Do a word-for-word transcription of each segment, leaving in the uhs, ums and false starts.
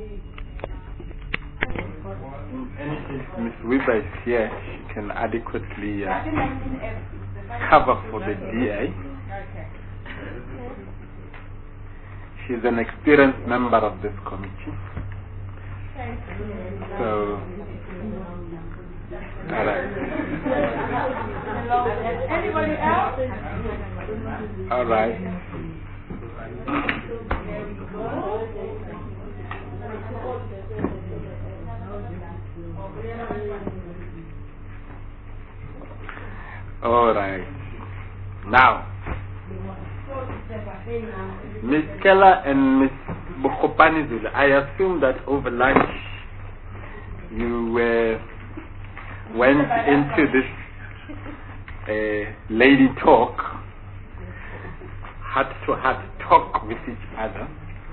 And if Miss Weber is here, she can adequately uh, cover for the D A. She's an experienced member of this committee. So, all right. Anybody else? All right. All right. Now, Miss Keller and Miss Bukhopanizul, I assume that over lunch you uh, went into this uh, lady talk, heart to heart talk with each other,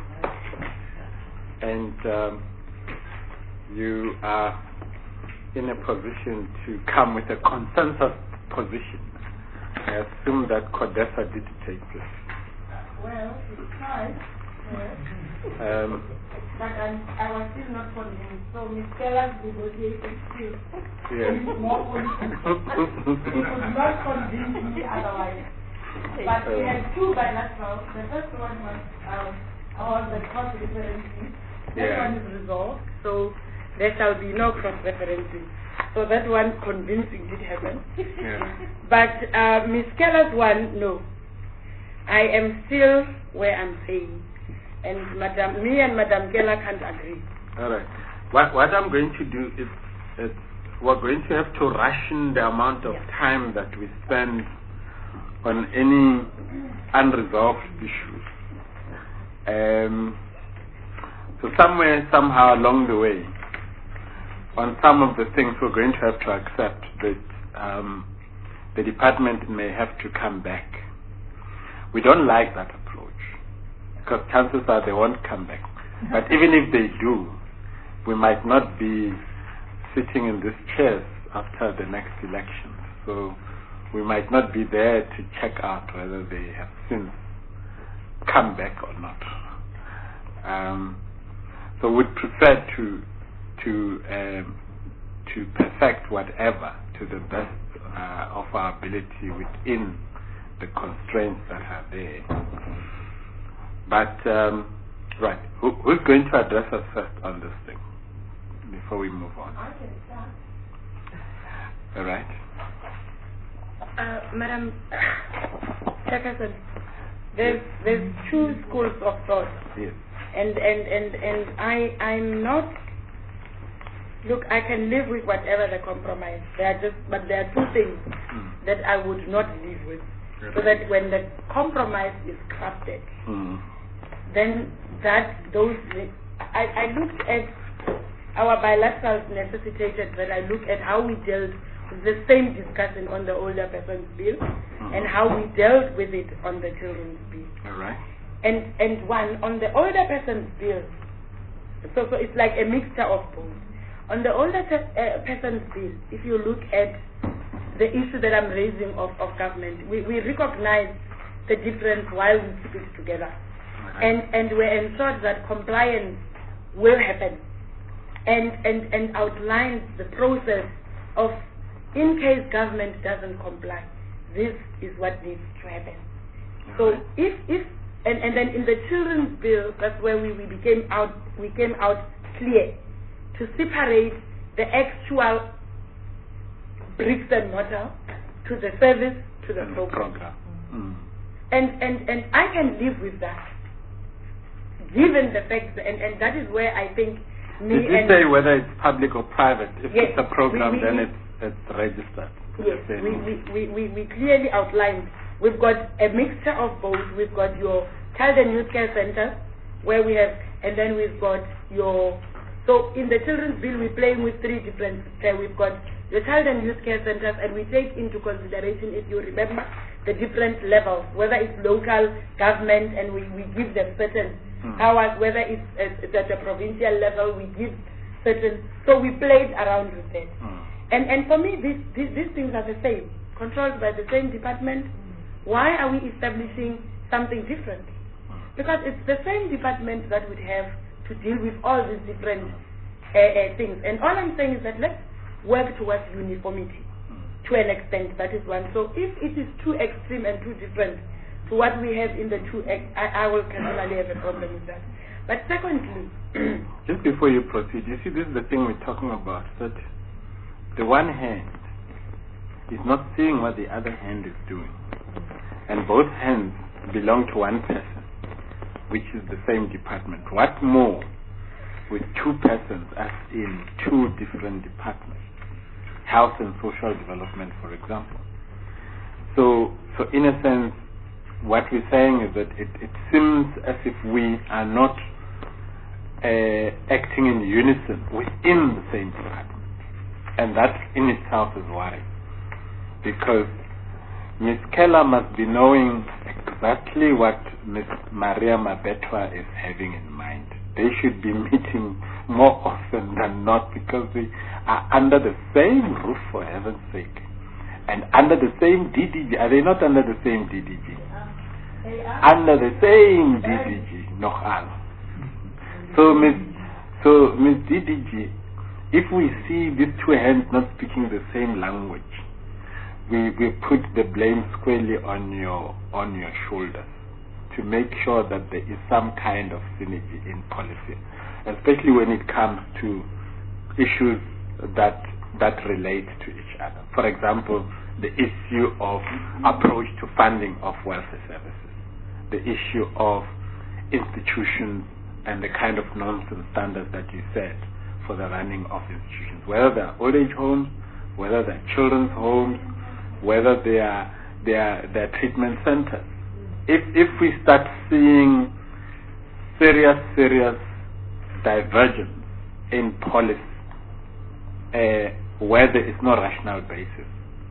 and um, you are in a position to come with a consensus position. I assume that CODESA did take this. Well, it's tried. Um, but I, I was still not convinced. So Miss Keller's negotiation skills yes. is more political. It would not convince me otherwise. But we had two bilaterals. The first one was um, about the cross referencing. That yeah. one is resolved. So there shall be no cross referencing. So that one convincing did happen. Yeah. But uh, Miss Keller's one, no. I am still where I'm saying. And Madam, me and Madam Keller can't agree. All right. What, what I'm going to do is, is we're going to have to ration the amount of yeah. time that we spend on any unresolved issues. Um, so somewhere, somehow along the way, on some of the things we're going to have to accept that um, the department may have to come back. We don't like that approach because chances are they won't come back. But even if they do, we might not be sitting in these chairs after the next election. So we might not be there to check out whether they have since come back or not. Um, so we'd prefer to to um, to perfect whatever to the best uh, of our ability within the constraints that are there. But um, right, Who, who's going to address us first on this thing before we move on? I can start. All right. Uh, Madam Jefferson, there's yes. there's two schools of thought. Yes. And and and and I I'm not. Look, I can live with whatever the compromise. There are just, but there are two things mm. that I would not live with. Okay. So that when the compromise is crafted, mm. then that those I, I looked at our bilaterals necessitated that I look at how we dealt with the same discussion on the older persons bill mm. and how we dealt with it on the children's bill. All right. And and one on the older persons bill. So so it's like a mixture of both. On the older uh, person's bill, if you look at the issue that I'm raising of, of government, we, we recognize the difference while we keep it together. Okay. And and we ensure that compliance will happen and, and, and outlines the process of, in case government doesn't comply, this is what needs to happen. Okay. So if, if and, and then in the children's bill, that's where we, we became out we came out clear to separate the actual bricks and mortar to the service, to the program. program. Mm. And, and, and I can live with that, given the fact, that, and, and that is where I think me Did you and... say whether it's public or private? If yes, it's a program, we, we, then we, it's, it's registered. Yes, we, we, we, we clearly outlined. We've got a mixture of both. We've got your child and youth care centers, where we have, and then we've got your... So in the children's bill, we're playing with three different, uh, we've got the child and youth care centers, and we take into consideration, if you remember, the different levels, whether it's local government, and we, we give them certain mm. powers, whether it's, uh, it's at the provincial level, we give certain, so we played around with that. Mm. And and for me, these, these, these things are the same, controlled by the same department. Mm. Why are we establishing something different? Because it's the same department that would have to deal with all these different uh, uh, things. And all I'm saying is that let's work towards uniformity to an extent. That is one. So if it is too extreme and too different to what we have in the two, ex- I, I will personally have a problem with that. But secondly, just before you proceed, you see, this is the thing we're talking about, that the one hand is not seeing what the other hand is doing. And both hands belong to one person, which is the same department. What more with two persons as in two different departments? Health and social development, for example. So, so in a sense, what we're saying is that it, it seems as if we are not uh, acting in unison within the same department. And that in itself is worrying. Because Miz Keller must be knowing exactly what Miz Maria Mabetwa is having in mind. They should be meeting more often than not, because they are under the same roof, for heaven's sake. And under the same D D G. Are they not under the same D D G? they are. Under the same D D G. No harm. So, Miz So, Miz D D G, if we see these two hands not speaking the same language, we, we put the blame squarely on your on your shoulders to make sure that there is some kind of synergy in policy, especially when it comes to issues that that relate to each other. For example, the issue of approach to funding of welfare services, the issue of institutions and the kind of norms and standards that you set for the running of institutions, whether they are old age homes, whether they are children's homes, whether they are they are, they are treatment centers. If if we start seeing serious serious divergence in policy uh, where there is no rational basis,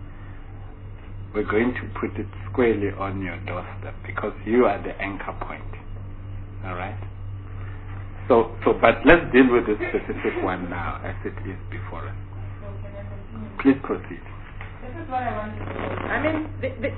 we're going to put it squarely on your doorstep, because you are the anchor point. All right. So, so, but let's deal with this specific one now as it is before us. Please proceed. This is what I want to know. I mean, the, the,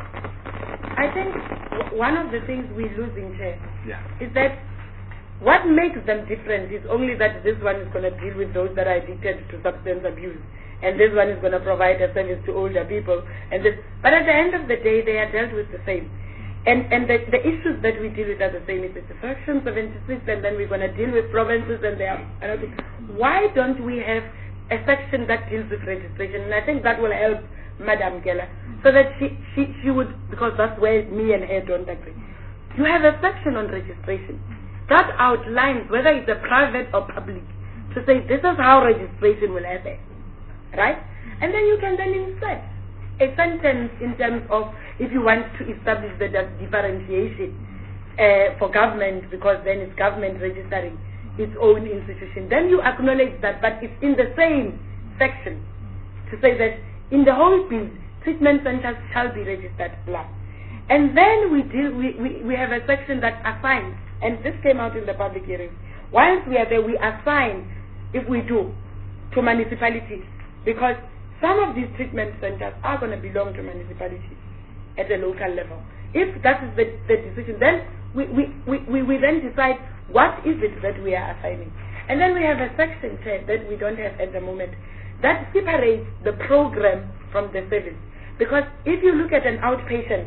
I think w- one of the things we lose in care Yeah. is that what makes them different is only that this one is going to deal with those that are addicted to substance abuse, and this one is going to provide a service to older people, and this. But at the end of the day, they are dealt with the same. And and the, the issues that we deal with are the same. It's a section seventy-six, and then we're going to deal with provinces, and they are another. Why don't we have a section that deals with registration? And I think that will help Madam Keller, so that she, she, she would, because that's where me and her don't agree. You have a section on registration that outlines whether it's a private or public, to say this is how registration will happen, right? And then you can then insert a sentence in terms of if you want to establish the differentiation uh, for government, because then it's government registering its own institution. Then you acknowledge that, but it's in the same section to say that in the whole bill, treatment centers shall be registered blah. And then we deal, we, we, we have a section that assigns, and this came out in the public hearing. Once we are there, we assign, if we do, to municipalities, because some of these treatment centers are going to belong to municipalities at the local level. If that is the, the decision, then we, we, we, we then decide what is it that we are assigning. And then we have a section that we don't have at the moment that separates the program from the service. Because if you look at an outpatient,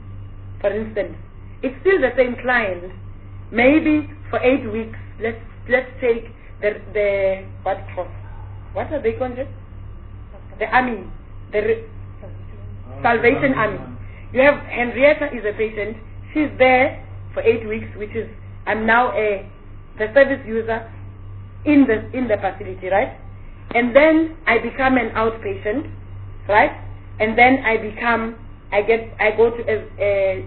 for instance, it's still the same client. Maybe for eight weeks, let's let's take the the what what are they called? The army, the re- Salvation Army. You have Henrietta is a patient. She's there for eight weeks, which is I'm now a the service user in the in the facility, right? And then I become an outpatient, right? And then I become I get I go to a, a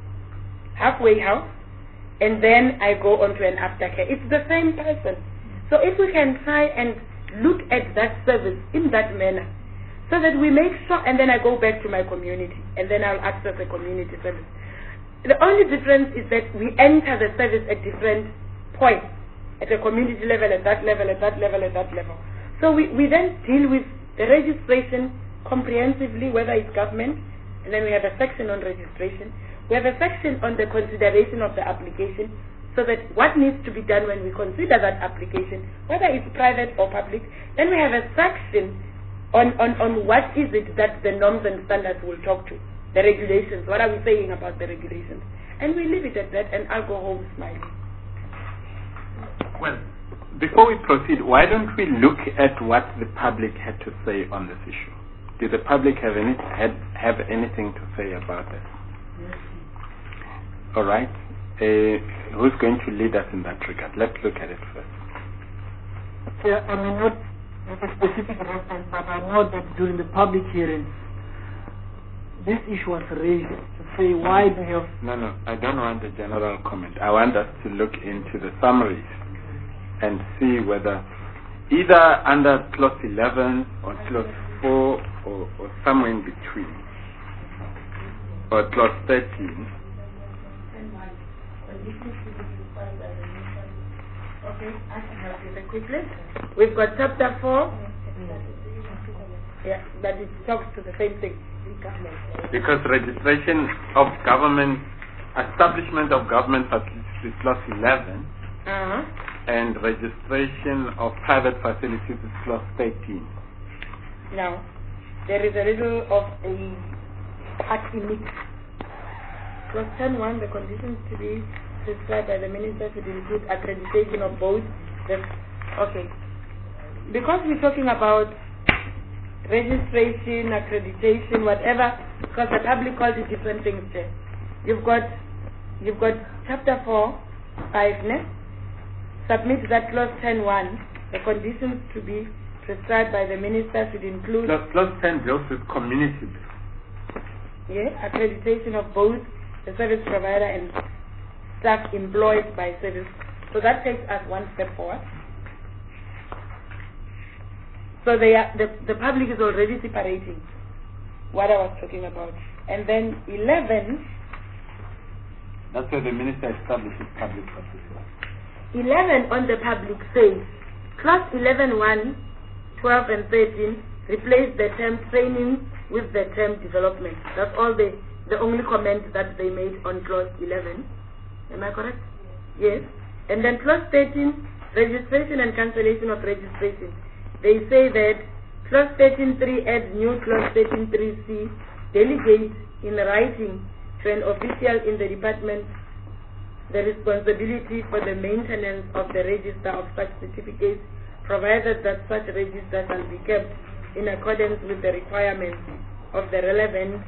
halfway house, and then I go on to an aftercare. It's the same person. So if we can try and look at that service in that manner, so that we make sure, and then I go back to my community, and then I'll access a community service. The only difference is that we enter the service at different points, at a community level, at that level, at that level, at that level. So we, we then deal with the registration comprehensively, whether it's government, and then we have a section on registration. We have a section on the consideration of the application, so that what needs to be done when we consider that application, whether it's private or public, then we have a section on, on, on what is it that the norms and standards will talk to, the regulations, what are we saying about the regulations. And we leave it at that, and I'll go home smiling. Well, before we proceed, why don't we look at what the public had to say on this issue? Did the public have any had, have anything to say about that? Yes. All right. Uh, who's going to lead us in that regard? Let's look at it first. Yeah, I mean, not with a specific reference, but I know that during the public hearing, this issue was raised to say why do you have... No, no, I don't want a general comment. I want us to look into the summaries and see whether either under clause eleven or clause four or, or somewhere in between, or clause thirteen. Okay, I can help you very quickly. We've got chapter four. Yeah, but it talks to the same thing. Because registration of government, establishment of government facilities is clause eleven, Uh-huh. and registration of private facilities is clause thirteen. Now, there is a little of a party mix. Clause ten one, the conditions to be prescribed by the minister should include accreditation of both. The, okay. Because we're talking about registration, accreditation, whatever, because the public calls it different things there. You've got, you've got chapter four, five, ne? Submit that clause ten one, the conditions to be prescribed by the minister should include... Clause, clause ten deals with community. Yeah, accreditation of both the service provider and staff employed by service. So that takes us one step forward. So they are, the, the public is already separating what I was talking about. And then eleven... That's where the minister establishes public facilities. eleven on the public says, clause eleven one, twelve and thirteen replace the term training with the term development. That's all the, the only comment that they made on clause eleven. Am I correct? Yes. And then clause thirteen, registration and cancellation of registration. They say that clause thirteen three adds new clause thirteen three C, delegate in writing to an official in the department the responsibility for the maintenance of the register of such certificates, provided that such register shall be kept in accordance with the requirements of the relevant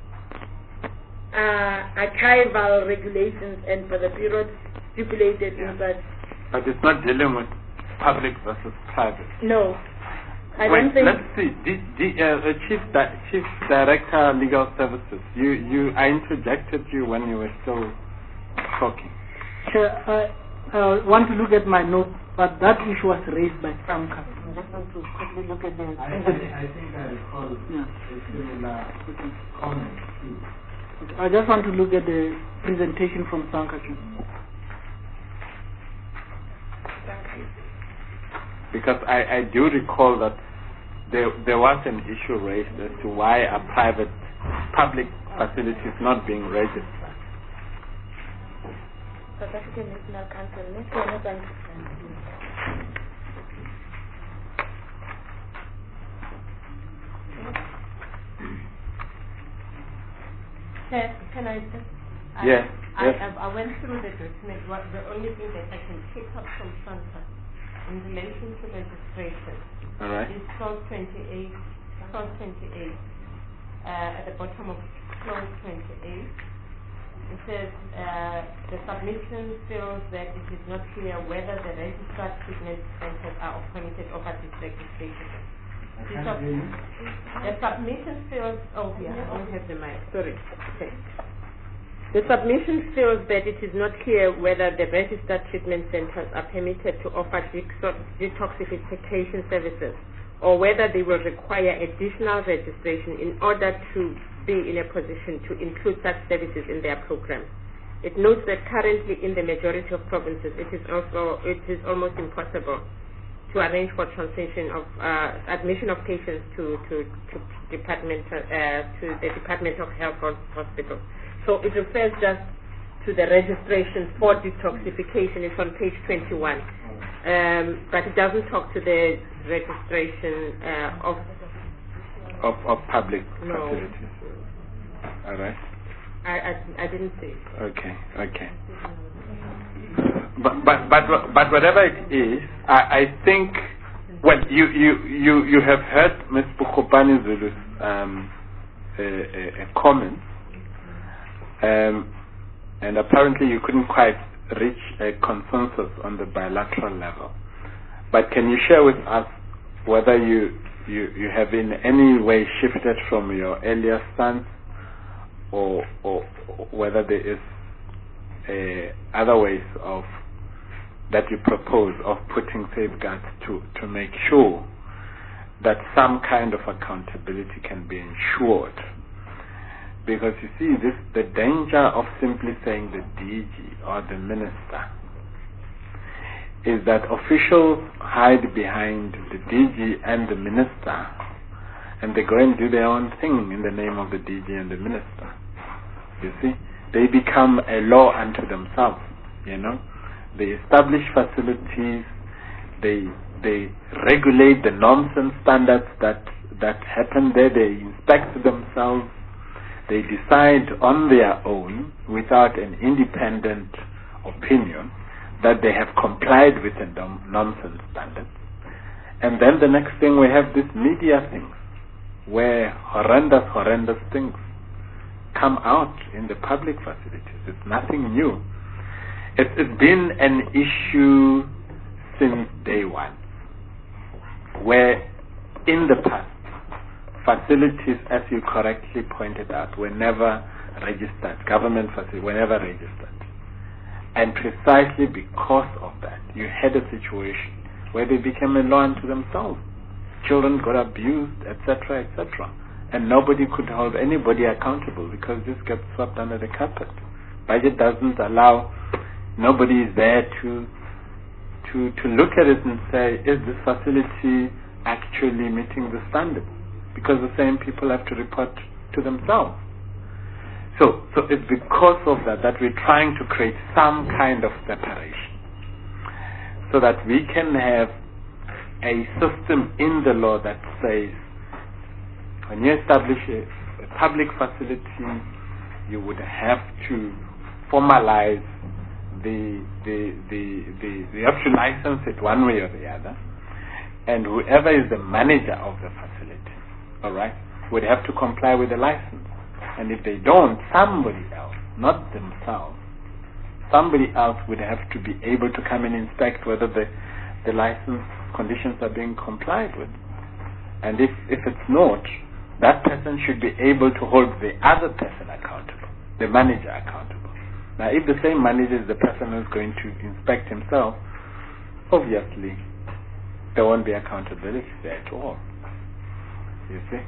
uh, archival regulations and for the period stipulated Yeah. in such. But it's not dealing with public versus private. No, I Wait, don't think. let's see. D, D, uh, uh, Chief, Di- Chief Director, Legal Services. You, you, I interjected you when you were still talking. Sure, I uh, want to look at my notes, but that issue was raised by Samka. I just want to quickly look at the... I think, I think I recall Yeah. a similar comment too. I just want to look at the presentation from Samka. Because I, I do recall that there, there was an issue raised as to why are private, public facilities not being registered. South African National Council, National Council. Can, can I just... I, Yes, I, yes. I, I went through the document. What, the only thing that I can pick up from Santa in relation to registration All right. is clause twenty-eight, clause twenty-eight, uh, at the bottom of clause twenty-eight. It says uh, the submission feels that it is not clear whether the registered treatment centers are appointed over this registration. I The, can't sub- hear you. the submission feels, oh yeah, I don't have the mic, sorry. Okay. The submission feels that it is not clear whether the registered treatment centers are permitted to offer dexo- detoxification services or whether they will require additional registration in order to be in a position to include such services in their program. It notes that currently in the majority of provinces it is also it is almost impossible to arrange for transmission of uh, admission of patients to to, to department uh, to the Department of Health or hospital. So it refers just to to the registration for detoxification. It's on page twenty-one. Um, but it doesn't talk to the registration uh, of, of of public no. facilities. All right. I, I, I didn't say it. Okay, okay. But but but but whatever it is, I, I think. Well, you you you you have heard Miz Bukopani Zulu's um, a, a, a comment, um, and apparently you couldn't quite reach a consensus on the bilateral level. But can you share with us whether you you you have in any way shifted from your earlier stance, or or whether there is uh, other ways of that you propose of putting safeguards to, to make sure that some kind of accountability can be ensured? Because you see, this the danger of simply saying the D G or the minister is that officials hide behind the D G and the minister, and they go and do their own thing in the name of the D G and the minister. You see, they become a law unto themselves, you know. They establish facilities, they they regulate the norms and standards that, that happen there, they inspect themselves, they decide on their own without an independent opinion that they have complied with the norms and standards. And then the next thing, we have this media things where horrendous, horrendous things come out in the public facilities. It's nothing new. It's, it's been an issue since day one, where in the past, facilities, as you correctly pointed out, were never registered. Government facilities were never registered. And precisely because of that, you had a situation where they became a law unto themselves. Children got abused, et cetera, et cetera. And nobody could hold anybody accountable because this gets swept under the carpet. Budget doesn't allow. Nobody is there to to to look at it and say, is this facility actually meeting the standards? Because the same people have to report to themselves. So so it's because of that that we're trying to create some kind of separation, so that we can have a system in the law that says, when you establish a, a public facility, you would have to formalize The, the, the, the, you have to license it one way or the other, and whoever is the manager of the facility, all right, would have to comply with the license. And if they don't, somebody else, not themselves, somebody else would have to be able to come and inspect whether the, the license conditions are being complied with. And if, if it's not, that person should be able to hold the other person accountable, the manager accountable. Now, if the same manager is the person who's going to inspect himself, obviously there won't be accountability there at all. You see?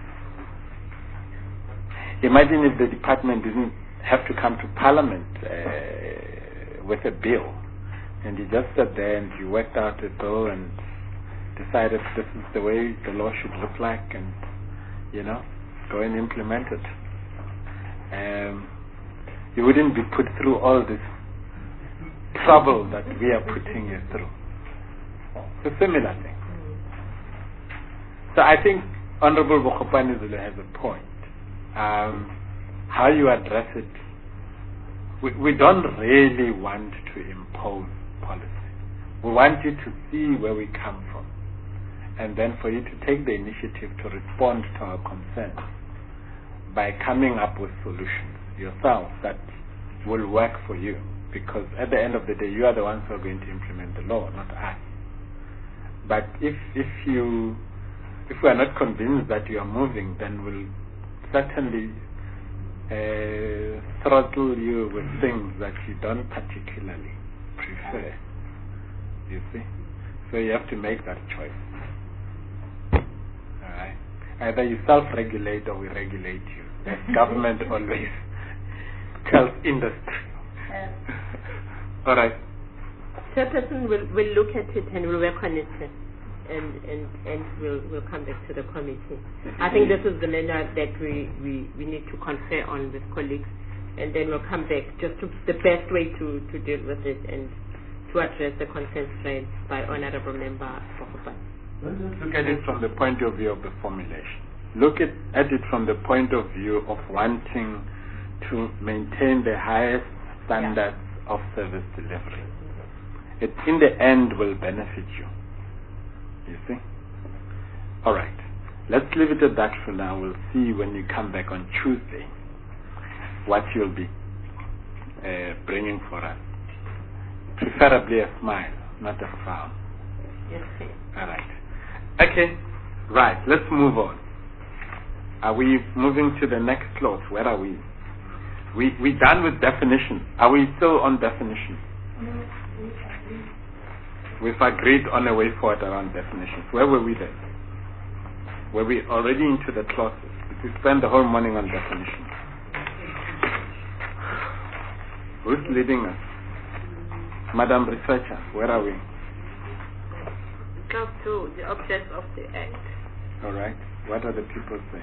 Imagine if the department didn't have to come to Parliament uh, with a bill, and you just sat there and you worked out a bill and decided this is the way the law should look like, and, you know, go and implement it. Um, You wouldn't be put through all this trouble that we are putting you through. It's a similar thing. So I think Honorable Bukopani Zulu has a point. Um, how you address it, we, we don't really want to impose policy. We want you to see where we come from, and then for you to take the initiative to respond to our concerns by coming up with solutions yourself that will work for you, because at the end of the day you are the ones who are going to implement the law, not us. But if if you if we are not convinced that you are moving, then we'll certainly uh, throttle you with things that you don't particularly prefer. You see, so you have to make that choice. All right, either you self-regulate or we regulate you. As government always tells industry. Yeah. All right. Chairperson will will look at it and will work on it, and and and we'll we'll come back to the committee. I think this is the manner that we, we, we need to confer on with colleagues and then we'll come back just to the best way to, to deal with it and to address the concerns raised by Honorable Member Fokopan. Look at it from the point of view of the formulation. Look at, at it from the point of view of wanting to maintain the highest standards yeah. of service delivery. It in the end will benefit you. You see? All right. Let's leave it at that for now. We'll see when you come back on Tuesday what you'll be uh, bringing for us. Preferably a smile, not a frown. Yes, sir. All right. Okay. Right. Let's move on. Are we moving to the next clause? Where are we? We we done with definitions. Are we still on definitions? We've agreed on a way forward around definitions. Where were we then? Were we already into the clauses? We spent the whole morning on definitions. Who's leading us? Madam Researcher, where are we? Clause two, the objects of the Act. All right. What are the people saying?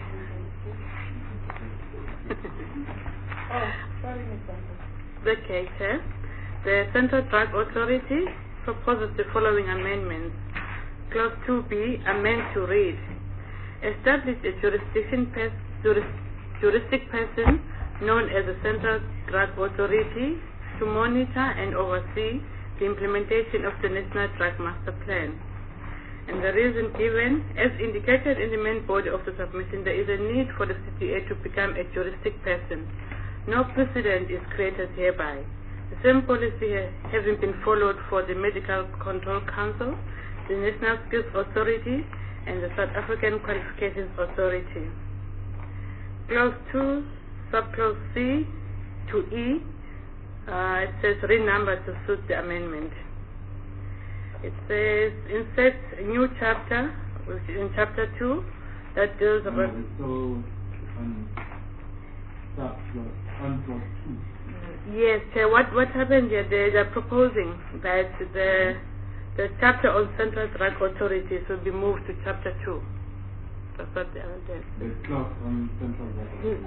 Oh, sorry, Mister Okay, Chair. The Central Drug Authority proposes the following amendments. Clause two B, amend to read. Establish a jurisdiction pers juris juristic person known as the Central Drug Authority to monitor and oversee the implementation of the National Drug Master Plan. And the reason given, as indicated in the main body of the submission, there is a need for the C D A to become a juristic person. No precedent is created hereby. The same policy having been followed for the Medical Control Council, the National Skills Authority, and the South African Qualifications Authority. Clause two, subclause C to E, uh, it says renumber to suit the amendment. It says insert a new chapter, which is in chapter two, that deals No, about. so on subclause on clause two. Yes, Chair. What what happened here? They are proposing that the the chapter on Central Drug Authorities will be moved to chapter two. That's what they are doing. The clause on central Mm.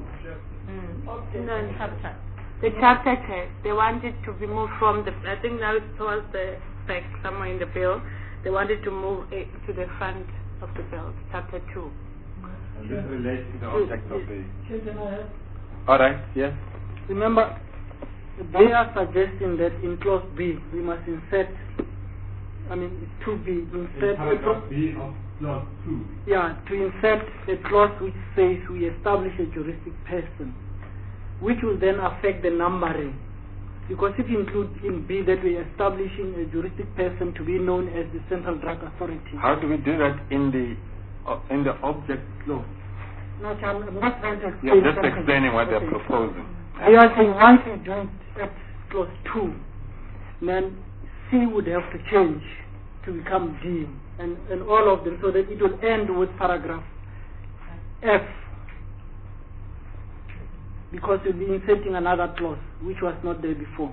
Okay. No, no, chapter. The chapter, Chair. They want it to be moved from the. I think now it's towards the back somewhere in the bill. They wanted to move it to the front of the bill, chapter two. And this relates to the object of the. Children, I have- All right. Yes. Remember, they are suggesting that in clause B we must insert, I mean two B, In insert a paragraph clause, B of clause two. yeah, to insert a clause which says we establish a juristic person, which will then affect the numbering. Because if you include in B that we are establishing a juristic person to be known as the Central Drug Authority. How do we do that in the uh, in the object clause? No, I'm I'm not trying to You're explain just something. explaining what they're Okay. proposing. They are saying once we do it at clause two, then C would have to change to become D, and, and all of them, so that it will end with paragraph F, because you'll be inserting another clause which was not there before.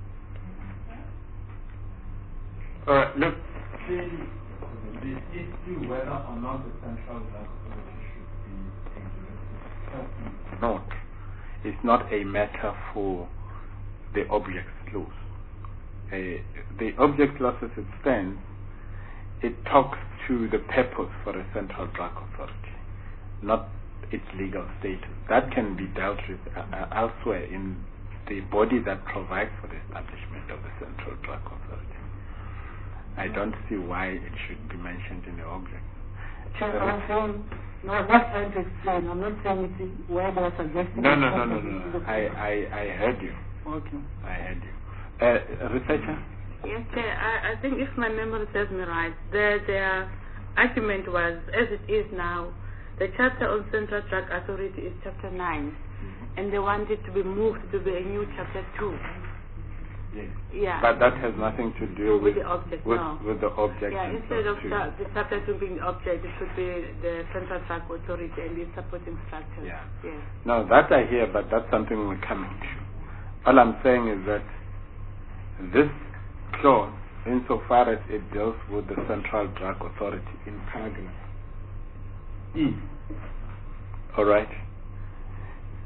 All right. Look. See, the issue whether or not the central drug authority should be a juristic person. Not. It's not a matter for the object clause. Uh, the object clause as it stands, it talks to the purpose for a central drug authority, not its legal status. That can be dealt with uh, uh, elsewhere in the body that provides for the establishment of the central drug authority. I don't see why it should be mentioned in the object. Chair, I'm saying, no, I'm not trying to explain. I'm not saying it's where they are suggesting. No, no, no, no, no. I, I, I heard you. Okay. I heard you. Uh, researcher? Yes, Chair. I, I think if my memory serves me right, their their argument was, as it is now, the chapter on Central Drug Authority is chapter nine, mm-hmm. and they want it to be moved to be a new chapter two. Yes. Yeah. But that has nothing to do with, with, with the object. with, no. with the object. Yeah. Instead of two. cha the chapter two being the object, it should be the Central Drug Authority and its supporting structures. Yeah. Yes. No, that I hear, but that's something we're coming to. All I'm saying is that this clause, insofar as it deals with the Central Drug Authority in paragraph E, all right,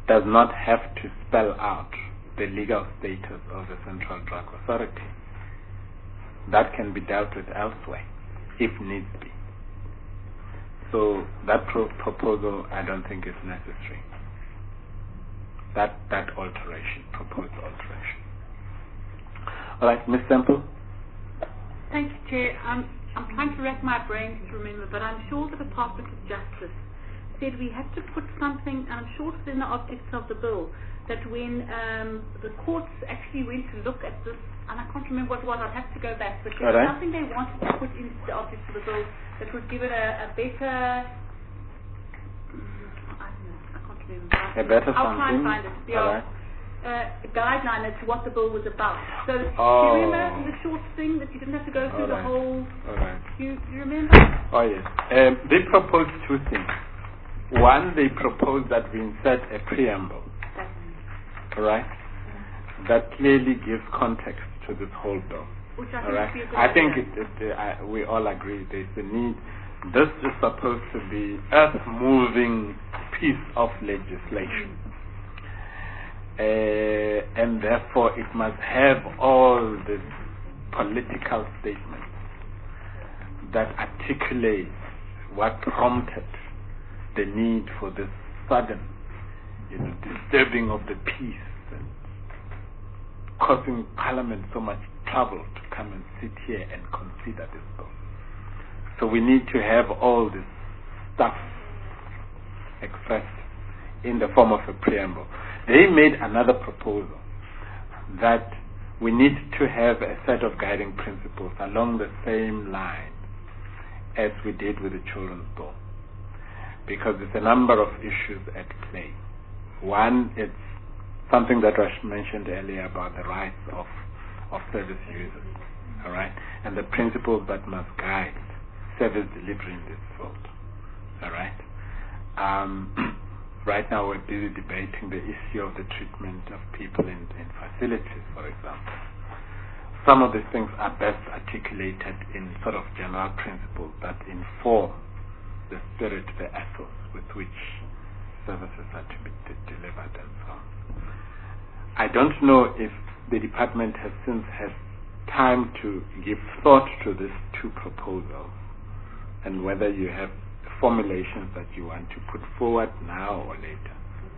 does not have to spell out the legal status of the Central Drug Authority. That can be dealt with elsewhere, if needs be. So that pro- proposal, I don't think is necessary. That that alteration, proposed alteration. All right, Miz Semple. Thank you, Chair. I'm, I'm trying to rack my brains to remember, but I'm sure the Department of Justice said we had to put something, and I'm sure it's in the objects of the bill, that when um, the courts actually went to look at this, and I can't remember what it was, I'd have to go back, but there was right. something they wanted to put into the objects of the bill that would give it a, a better, mm, I don't know, I can't remember. A better I'll try and something. find it. Yeah. All right. Uh, a guideline as to what the bill was about. So, Oh. do you remember the short thing that you didn't have to go through All right. the whole? All right. You, you remember? Oh yes. Um, they proposed two things. One, they proposed that we insert a preamble, all right, that clearly gives context to this whole bill. Which I All think right. would be a good I think idea. it, it, uh, I, we all agree there's a need. This is supposed to be earth-moving piece of legislation. Uh, and therefore it must have all the political statements that articulate what prompted the need for this sudden, you know, disturbing of the peace and causing Parliament so much trouble to come and sit here and consider this bill. So we need to have all this stuff expressed in the form of a preamble. They made another proposal that we need to have a set of guiding principles along the same line as we did with the Children's Bill, because there's a number of issues at play. One, it's something that was mentioned earlier about the rights of, of service users, all right, and the principles that must guide service delivery in this field, all right. Um, right now we're busy debating the issue of the treatment of people in, in facilities, for example. Some of these things are best articulated in sort of general principles that inform the spirit, the ethos with which services are to be de- delivered and so on. I don't know if the department has since had time to give thought to these two proposals and whether you have formulations that you want to put forward now or later.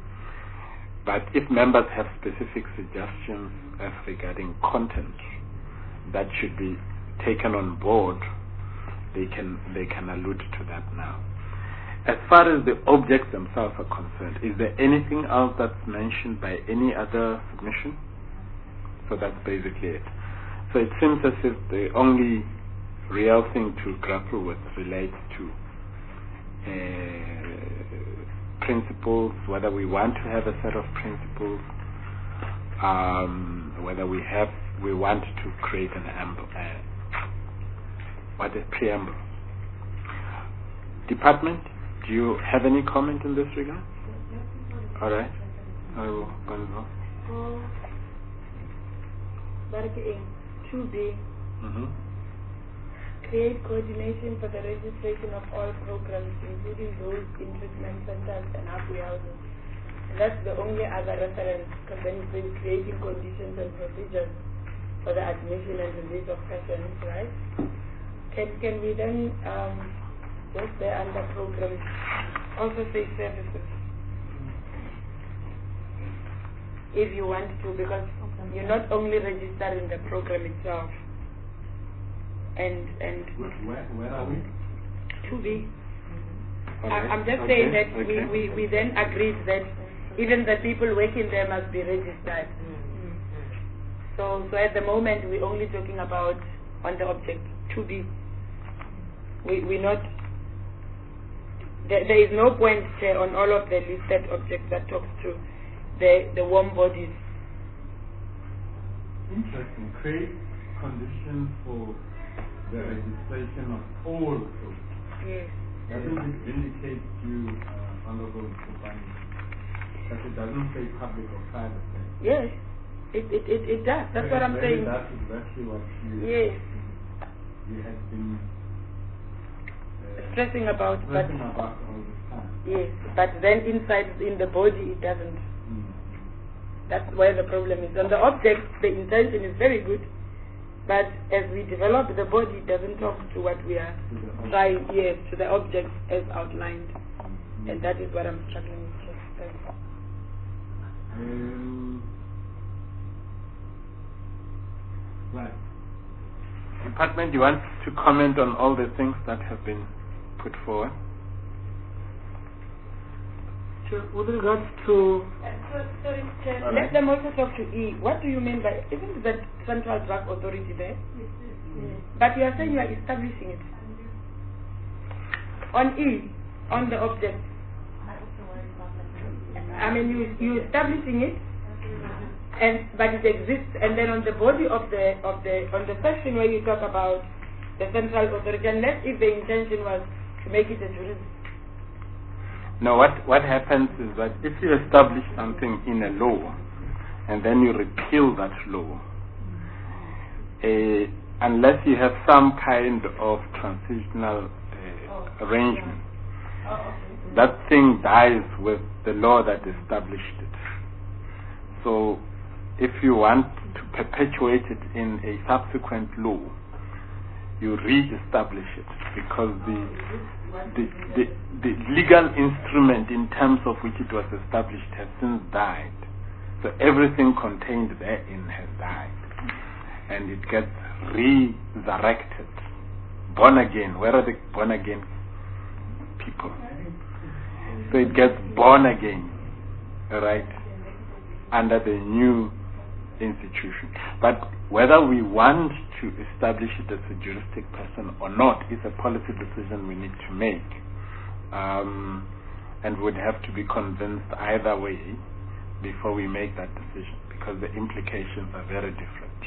But if members have specific suggestions as regarding content that should be taken on board, they can they can allude to that now. As far as the objects themselves are concerned, is there anything else that's mentioned by any other submission? So that's basically it. So it seems as if the only real thing to grapple with relates to uh, principles, whether we want to have a set of principles, um, whether we have we want to create an amble, uh, what is preamble. Department, do you have any comment in this regard? All right. I will go. two B. Mm-hmm. Create coordination for the registration of all programs, including those in treatment centers and halfway houses. And that's the only other reference, because then it says creating conditions and procedures for the admission and release of persons, right? Can can we then um, just there under programs also say services? If you want to, because you're not only registering the program itself. And and where, where are we? two B. Okay. I'm just Okay. saying that Okay. we, we, we then agreed that even the people working there must be registered. So so at the moment we're only talking about on the object two B. We we're not there, there is no point uh, on all of the listed objects that talks to the the warm bodies. Interesting. Create conditions for the registration of all programs. Yes. Doesn't it vindicate you, uh, Honorable Kupani, that it doesn't say public or private sector? Yes. It it, it, it does. That's So what I'm really saying. That's exactly what you, Yes. you had been uh, Stressing about, but stressing about all this time. yes, but then inside in the body it doesn't. That's where the problem is. On the object, the intention is very good, but as we develop the body, it doesn't talk to what we are trying, yes, to the object as outlined. And that is what I'm struggling with. Um, right. Department, you want to comment on all the things that have been put forward? Sure. With regards to... Uh, so, sorry, Chair. Right. Let them also talk to E. What do you mean by... Isn't that Central Drug Authority there? Yes, yes, yes. But you are saying you are establishing it. On E, on the object. I mean, you you establishing it, and but it exists, and then on the body of the of the on the section where you talk about the central authority, unless if the intention was to make it a jurisdiction. No, what what happens is that if you establish something in a law, and then you repeal that law, uh, unless you have some kind of transitional uh, arrangement, oh, okay. That thing dies with the law that established it. So if you want to perpetuate it in a subsequent law, you re-establish it, because the, the, the, the legal instrument in terms of which it was established has since died. So everything contained therein has died. And it gets resurrected, born again. Where are the born again people? So it gets born again, right, under the new institution. But whether we want to establish it as a juristic person or not is a policy decision we need to make, um, and would have to be convinced either way before we make that decision, because the implications are very different.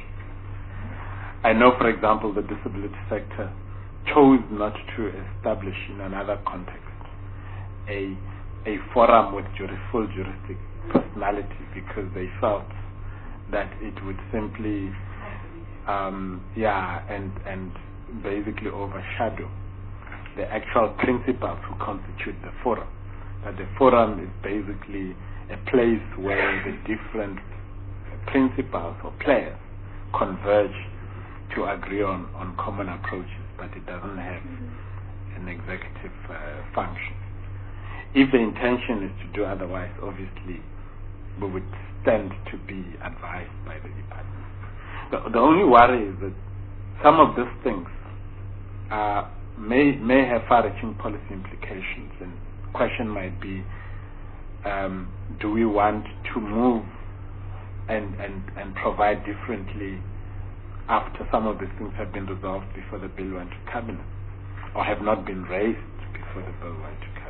I know, for example, the disability sector chose not to establish in another context a a forum with juri, full juristic personality, because they felt that it would simply um, yeah and and basically overshadow the actual principals who constitute the forum. That the forum is basically a place where the different principals or players converge to agree on, on common approaches, but it doesn't have an executive uh, function. If the intention is to do otherwise, obviously we would stand to be advised by the department. The, the only worry is that some of these things uh, may may have far-reaching policy implications, and the question might be, um, do we want to move and, and, and provide differently after some of these things have been resolved before the bill went to cabinet, or have not been raised before the bill went to cabinet?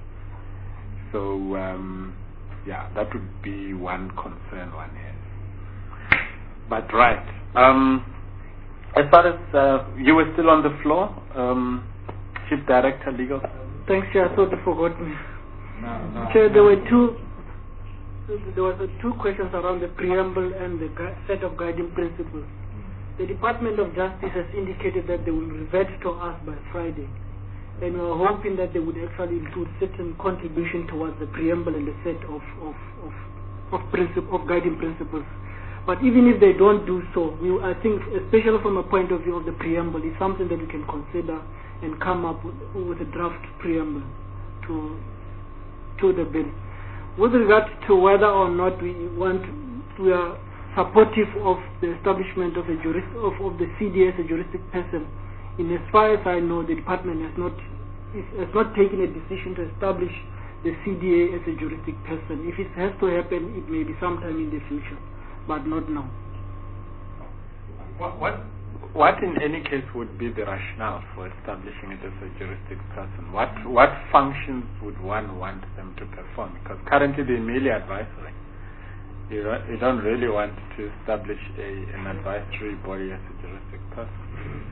So, um, yeah, that would be one concern one has. But right, um, as far as uh, you were still on the floor, um, Chief Director, Legal. Thanks, Chair. I thought you forgot me. No, no. Chair, there were two. There were two questions around the preamble and the gu- set of guiding principles. The Department of Justice has indicated that they will revert to us by Friday. And we are hoping that they would actually include certain contribution towards the preamble and the set of of of of, princip- of guiding principles. But even if they don't do so, we, I think, especially from a point of view of the preamble, it's something that we can consider and come up with, with a draft preamble to to the bill. With regard to whether or not we want, we are supportive of the establishment of a jurist of, of the C D A as a juristic person. In as far as I know, the department has not is, has not taken a decision to establish the C D A as a juristic person. If it has to happen, it may be sometime in the future, but not now. What, what, what in any case would be the rationale for establishing it as a juristic person? What, what functions would one want them to perform? Because currently they're merely advisory. You don't, you don't really want to establish a, an advisory body as a juristic person.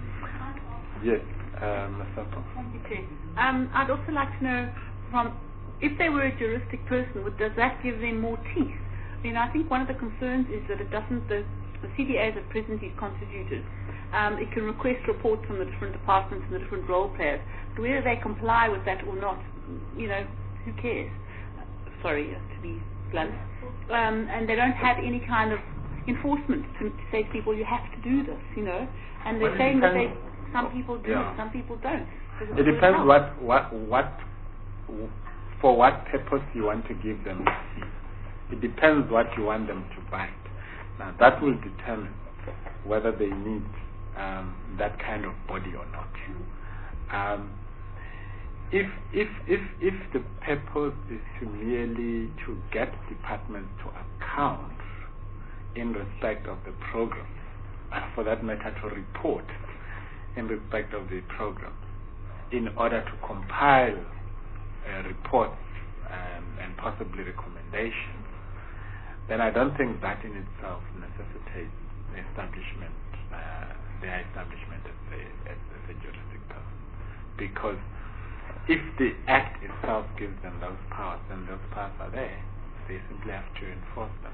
Yes, um, okay. um, I'd also like to know, from if they were a juristic person, would, does that give them more teeth? I mean, I think one of the concerns is that it doesn't, the, the C D A as it presently is constituted, um, it can request reports from the different departments and the different role players. So whether they comply with that or not, you know, who cares? Uh, sorry, uh, to be blunt, um, and they don't have any kind of enforcement to, to say to people, you have to do this, you know. And they're Well, saying that they, depends- some people do, yeah. some people don't. because It will depends help. what, what, what, for what purpose you want to give them the seed. It depends what you want them to buy. Now that will determine whether they need um, that kind of body or not. Um, if, if, if, if the purpose is to merely to get departments to account in respect of the program, uh, for that matter to report in respect of the program, in order to compile uh, reports um, and possibly recommendations, then I don't think that in itself necessitates the establishment, uh, their establishment as a, as, as a juristic person. Because if the Act itself gives them those powers, then those powers are there. They simply have to enforce them.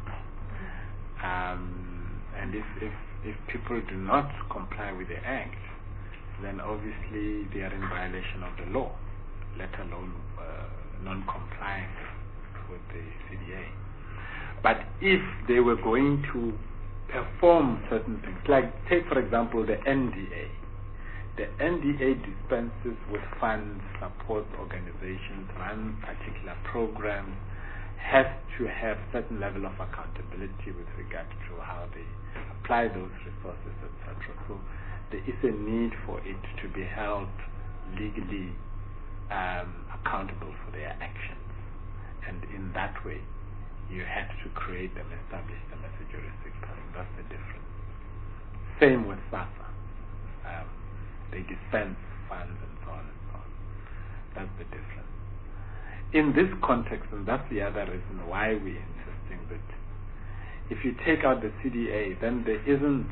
Um, and if, if, if people do not comply with the Act, then obviously they are in violation of the law, let alone uh, non-compliance with the C D A. But if they were going to perform certain things, like take for example the N D A. The N D A dispenses with funds, supports organizations, runs particular programs, has to have certain level of accountability with regard to how they apply those resources, et cetera. So there is a need for it to be held legally um, accountable for their actions. And in that way, you had to create them, establish them as a juristic person. That's the difference. Same with SASSA. Um, they dispense funds and so on and so on. That's the difference. In this context, and that's the other reason why we're insisting that if you take out the C D A, then there isn't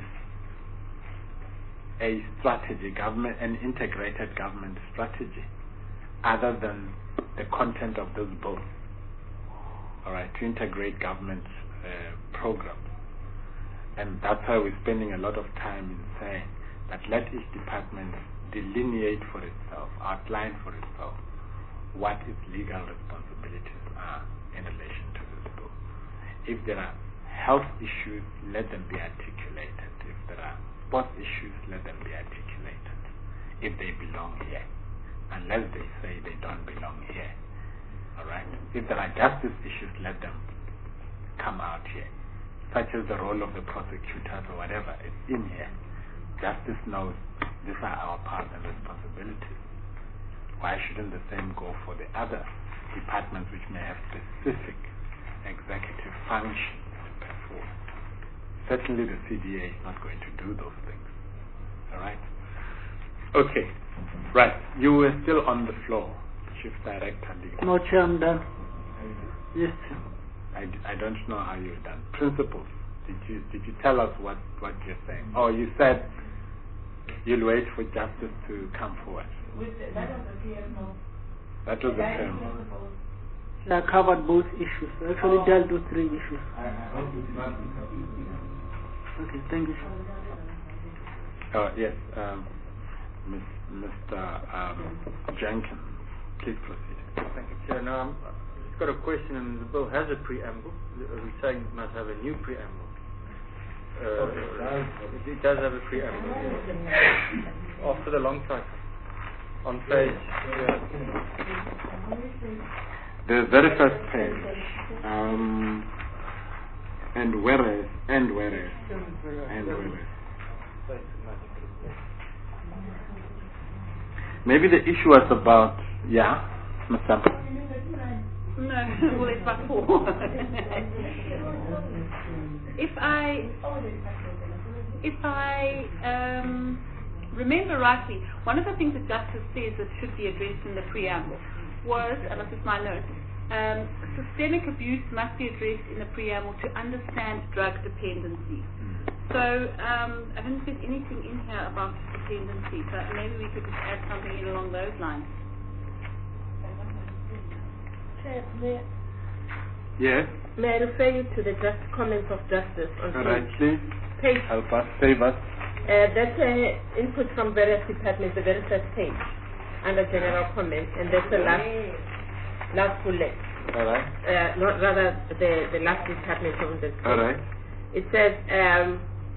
a strategy, government, an integrated government strategy, other than the content of this bill. All right, to integrate government uh, programs. And that's why we're spending a lot of time in saying that let each department delineate for itself, outline for itself what its legal responsibilities are in relation to this bill. If there are health issues, let them be articulated. If there are sports issues, let them be articulated. If they belong here, unless they say they don't belong here. All right. If there are justice issues, let them come out here, such as the role of the prosecutors or whatever is in here. Justice knows these are our parts and responsibilities. Why shouldn't the same go for the other departments which may have specific executive functions to perform? Certainly the C D A is not going to do those things. All right. Okay. Right. You were still on the floor. Chief Director. No, Chair, I'm done. Yes. I, I don't know how you've done. Principles. Did you did you tell us what, what you're saying? Oh, you said you'll wait for justice to come forward. With the, that was the P M O. That was the term. I covered both issues. I actually Oh. dealt with three issues. I, I hope it's not Okay, thank you. Oh yes, um, Miss, Mister Um, Jenkins, please proceed. Thank you, Chair. Now, I'm- I've just got a question, and the bill has a preamble. We're saying it must have a new preamble. Uh, it, it does have a preamble. Yes. After the long title. On page. Yeah. The very first page, um, and whereas, and whereas, and whereas. Maybe the issue was about, yeah, Mister No, well, it's about four. if I, if I um, remember rightly, one of the things that Justice says that should be addressed in the preamble was, and this is my note, um, systemic abuse must be addressed in the preamble to understand drug dependency. So um, I don't think there's anything in here about dependency, so maybe we could just add something in along those lines. Chair, may, Yes. may I refer you to the just comments of justice on All right, page, please page help us, save us. uh, that's uh, input from various departments, the very first page, under general comments, and that's the last, last bullet. All right. uh, not rather the, the last department of the All right. It says um,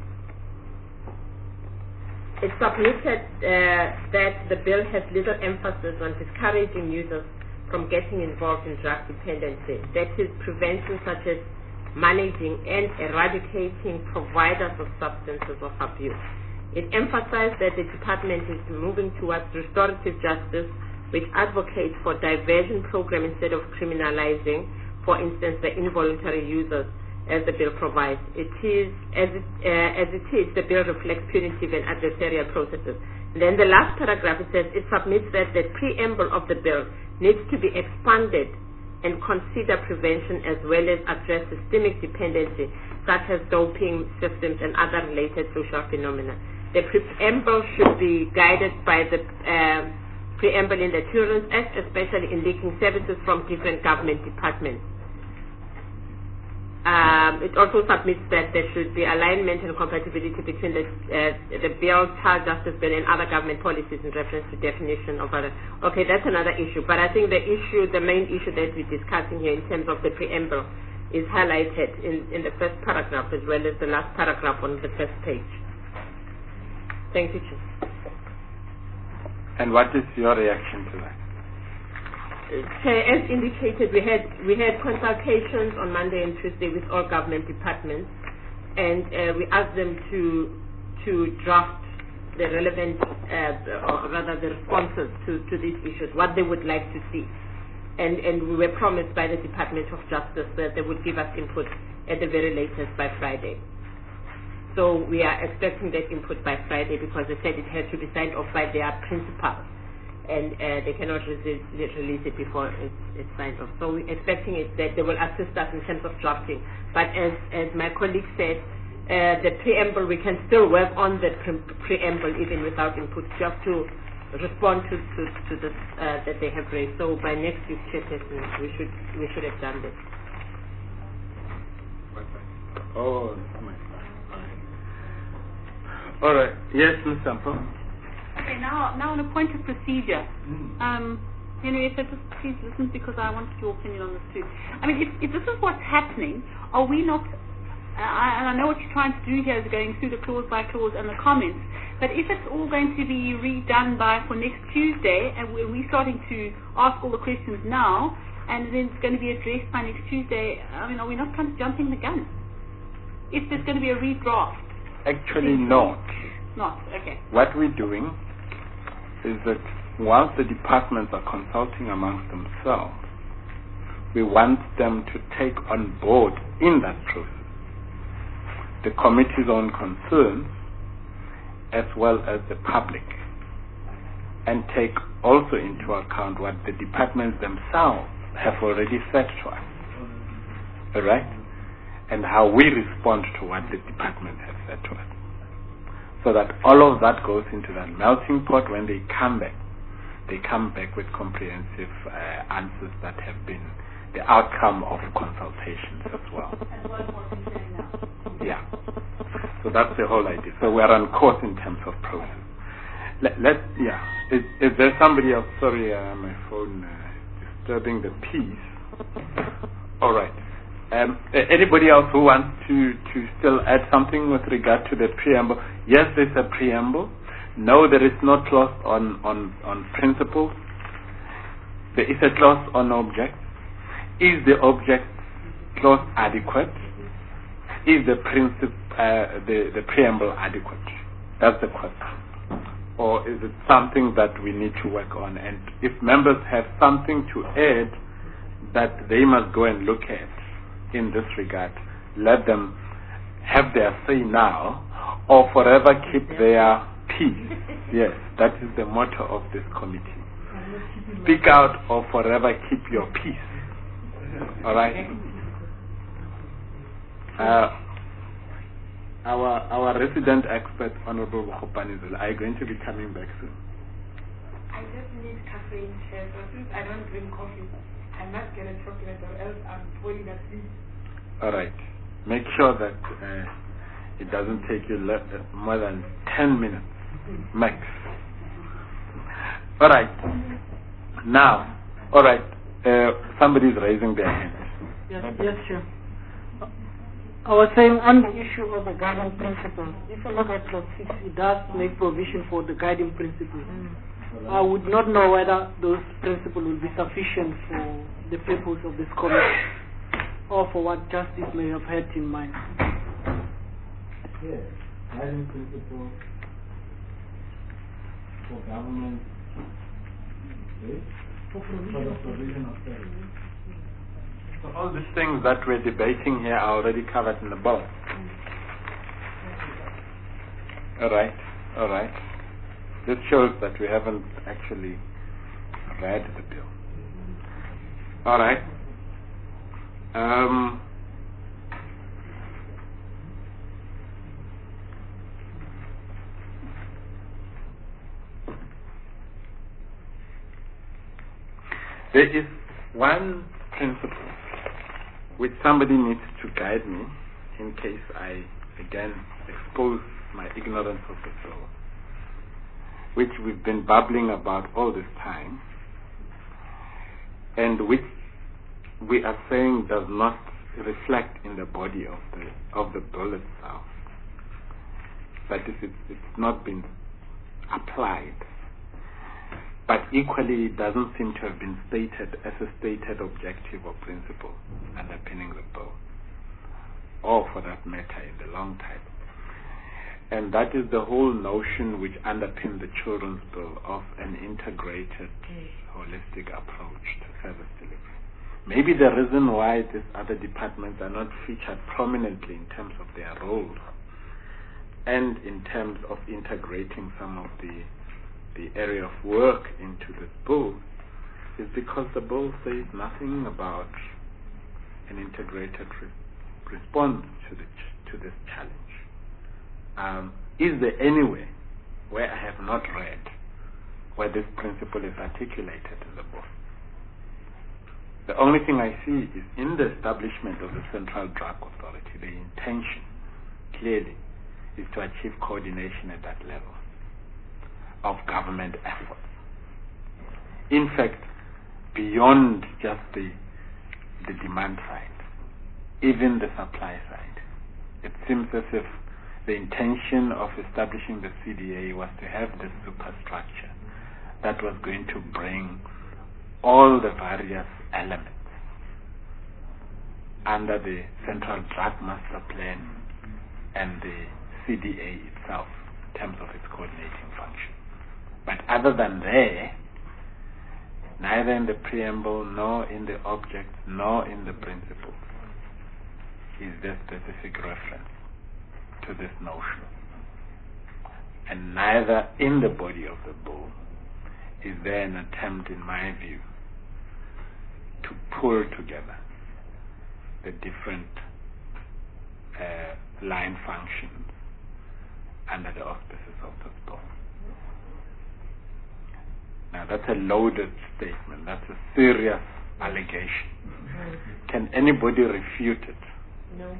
it submitted uh, that the bill has little emphasis on discouraging users from getting involved in drug dependency. That is, prevention such as managing and eradicating providers of substances of abuse. It emphasized that the department is moving towards restorative justice, which advocates for diversion program instead of criminalizing, for instance, the involuntary users, as the bill provides. It is, as it, uh, as it is, the bill reflects punitive and adversarial processes. And then the last paragraph, it says, it submits that the preamble of the bill needs to be expanded and consider prevention as well as address systemic dependency, such as doping systems and other related social phenomena. The preamble should be guided by the uh, preamble in the Children's Act, especially in linking services from different government departments. Um, it also submits that there should be alignment and compatibility between the, uh, the bill, child justice bill, and other government policies in reference to definition of other. Okay, that's another issue. But I think the issue, the main issue that we're discussing here in terms of the preamble is highlighted in, in the first paragraph as well as the last paragraph on the first page. Thank you, Chief. And what is your reaction to that? Chair, as indicated, we had we had consultations on Monday and Tuesday with all government departments, and uh, we asked them to to draft the relevant, uh, or rather the responses to, to these issues, what they would like to see, and and we were promised by the Department of Justice that they would give us input at the very latest by Friday. So we are expecting that input by Friday because they said it has to be signed off by their principals, and uh, they cannot release, release it before it's, it's signed off. So we're expecting it that they will assist us in terms of drafting. But as, as my colleague said, uh, the preamble, we can still work on the pre preamble even without input, just to respond to, to, to this uh, that they have raised. So by next week's chairperson, we should, we should have done this. Oh, my. All right. Yes, Miz Sampo. Okay, now, now on a point of procedure. Mm. Um, Henrietta, just please listen because I want your opinion on this too. I mean, if, if this is what's happening, are we not, uh, I, and I know what you're trying to do here is going through the clause by clause and the comments, but if it's all going to be redone by for next Tuesday, and we're, we're starting to ask all the questions now, and then it's going to be addressed by next Tuesday, I mean, are we not kind of jumping the gun? If there's going to be a redraft? Actually not. Not, okay. What we're doing is that once the departments are consulting amongst themselves, we want them to take on board in that process the committee's own concerns as well as the public, and take also into account what the departments themselves have already said to us. All right? And how we respond to what the department has said to us. So that all of that goes into that melting pot. When they come back, they come back with comprehensive uh, answers that have been the outcome of consultations as well. Yeah. So that's the whole idea. So we're on course in terms of process. Let, let yeah. Is, is there somebody else? Sorry, uh, my phone uh, disturbing the peace. All right. Um, anybody else who wants to, to still add something with regard to the preamble? Yes, there's a preamble. No, there is no clause on, on, on principles. There is a clause on objects. Is the object clause adequate? Is the principle, uh, the, the preamble adequate? That's the question. Or is it something that we need to work on? And if members have something to add that they must go and look at in this regard, let them have their say now or forever keep their peace. Yes, that is the motto of this committee. Speak out or forever keep your peace. All right? Uh, our our resident expert, Honorable Khopanizula, are you going to be coming back soon? I just need caffeine, Chair. So since I don't drink coffee, I must get a chocolate or else I'm falling asleep. All right. Make sure that uh, it doesn't take you le uh, more than ten minutes max. All right. Now, all right. Uh, somebody's raising their hand. Yes, yes, sure. I was saying on the issue of the guiding principles, if you look at clause six, it does make provision for the guiding principles. Mm. I would not know whether those principles will be sufficient for the purpose of this committee or for what justice may have had in mind. Yes, guiding principles for government, okay, for the provision of service. So all these things that we're debating here are already covered in the bill. All right, all right. This shows that we haven't actually read the bill. All right. Um, there is one principle which somebody needs to guide me in case I again expose my ignorance of the bill, which we've been babbling about all this time, and which we are saying does not reflect in the body of the of the bill itself. That is, it's, it's not been applied, but equally it doesn't seem to have been stated as a stated objective or principle underpinning the bill, or for that matter in the long title. And that is the whole notion which underpins the children's bill of an integrated, holistic approach to service delivery. Maybe the reason why these other departments are not featured prominently in terms of their roles and in terms of integrating some of the the area of work into this bill is because the bill says nothing about an integrated re- response to the ch- to this challenge. Um, is there anywhere where I have not read where this principle is articulated in the book? The only thing I see is in the establishment of the Central Drug Authority, the intention clearly is to achieve coordination at that level of government efforts. In fact, beyond just the the demand side, even the supply side, it seems as if the intention of establishing the C D A was to have this superstructure that was going to bring all the various elements under the Central Drug Master Plan and the C D A itself in terms of its coordinating function. But other than there, neither in the preamble, nor in the object, nor in the principles is there specific reference to this notion. And neither in the body of the bill is there an attempt, in my view, to pull together the different uh, line functions under the auspices of this bill. Now that's a loaded statement. That's a serious allegation. Can anybody refute it? No.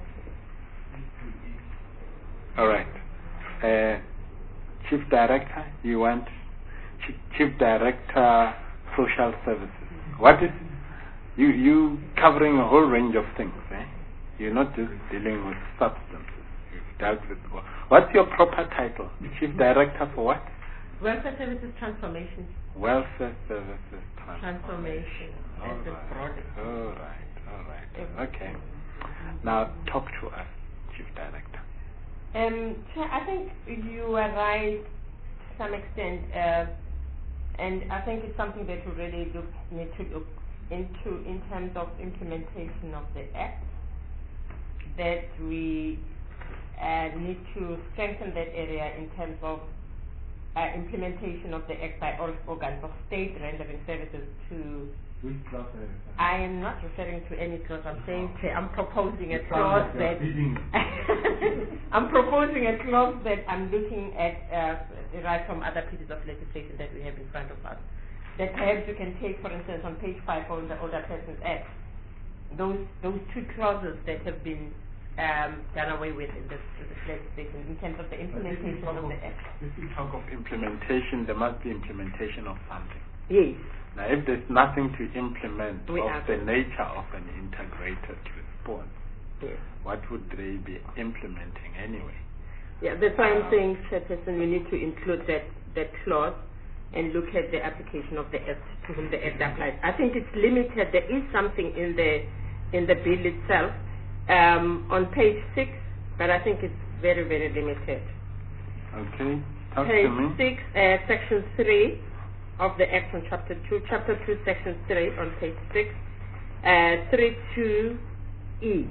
All right. Uh, Chief Director, you want Chief, Chief Director, Social Services. What is you you covering a whole range of things? Eh? You're not just dealing with substances. You've dealt with what's your proper title? Chief Director for what? Welfare Services Transformation. Welfare Services Transformation. Transformation. All As a right. product. All right. All right. Okay. Now talk to us, Chief Director. Um, Chair, I think you are right to some extent, uh, and I think it's something that we really look, need to look into in terms of implementation of the Act, that we uh, need to strengthen that area in terms of uh, implementation of the Act by all organs of state rendering services to. Which clause are you referring to? I am not referring to any clause. I'm saying I'm proposing a clause that I'm proposing a clause that I'm looking at uh, right from other pieces of legislation that we have in front of us. That perhaps you can take, for instance, on page five of the Older Persons Act, those those two clauses that have been um, done away with in this, in this legislation in terms of the implementation of the Act. If you talk of implementation, there must be implementation of something. Yes. Now, if there's nothing to implement We of are the going. nature of an integrated response, Yes. what would they be implementing anyway? Yeah, that's why I'm saying, Chairperson, we need to include that, that clause and look at the application of the Act to whom the Act applies. I think it's limited. There is something in the in the bill itself um, on page six, but I think it's very, very limited. Okay, talk Page to me. six, uh, section three of the Act on Chapter two, Chapter two, Section three on page six, uh, three two E.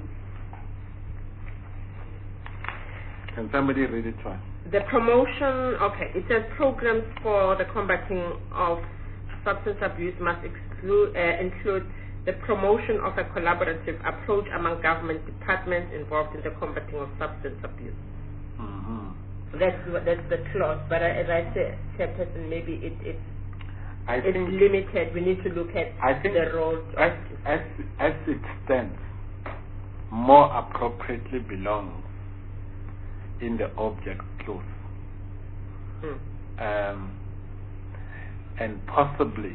Can somebody read it to us? The promotion, okay, it says programs for the combating of substance abuse must exclude, uh, include the promotion of a collaborative approach among government departments involved in the combating of substance abuse. Mm-hmm. That's what- that's the clause, but uh, as I said, Chairperson, maybe it, it I it's think, limited. We need to look at I think the role of as, as, as it stands, more appropriately belongs in the object clause. Hmm. Um, and possibly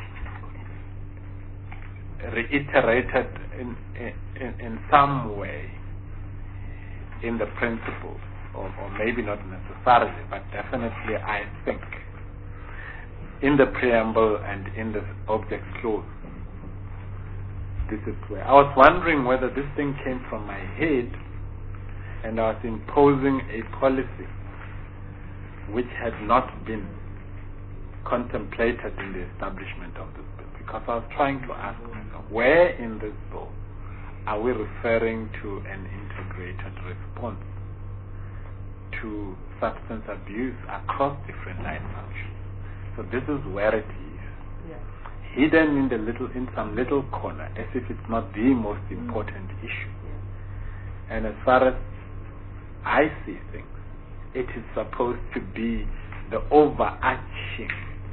reiterated in, in, in some way in the principle, or, or maybe not necessarily, but definitely I think in the preamble and in the object clause. This is where I was wondering whether this thing came from my head and I was imposing a policy which had not been contemplated in the establishment of this bill, because I was trying to ask myself, where in this bill are we referring to an integrated response to substance abuse across different line functions? So this is where it is, Yeah. hidden in the little, in some little corner, as if it's not the most important issue. And as far as I see things, it is supposed to be the overarching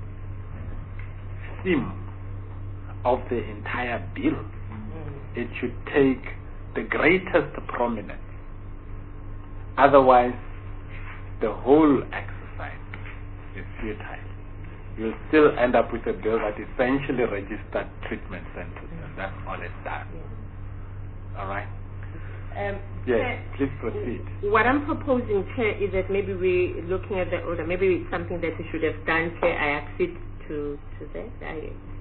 theme of the entire bill. It should take the greatest prominence. Otherwise, the whole exercise is futile. You'll still end up with a bill that essentially registered treatment centers, and that's all it does. All right? Um, Yes, Chair, please proceed. what I'm proposing, Chair, is that maybe we looking at the order. Maybe it's something that we should have done, Chair. I accede to to that. I,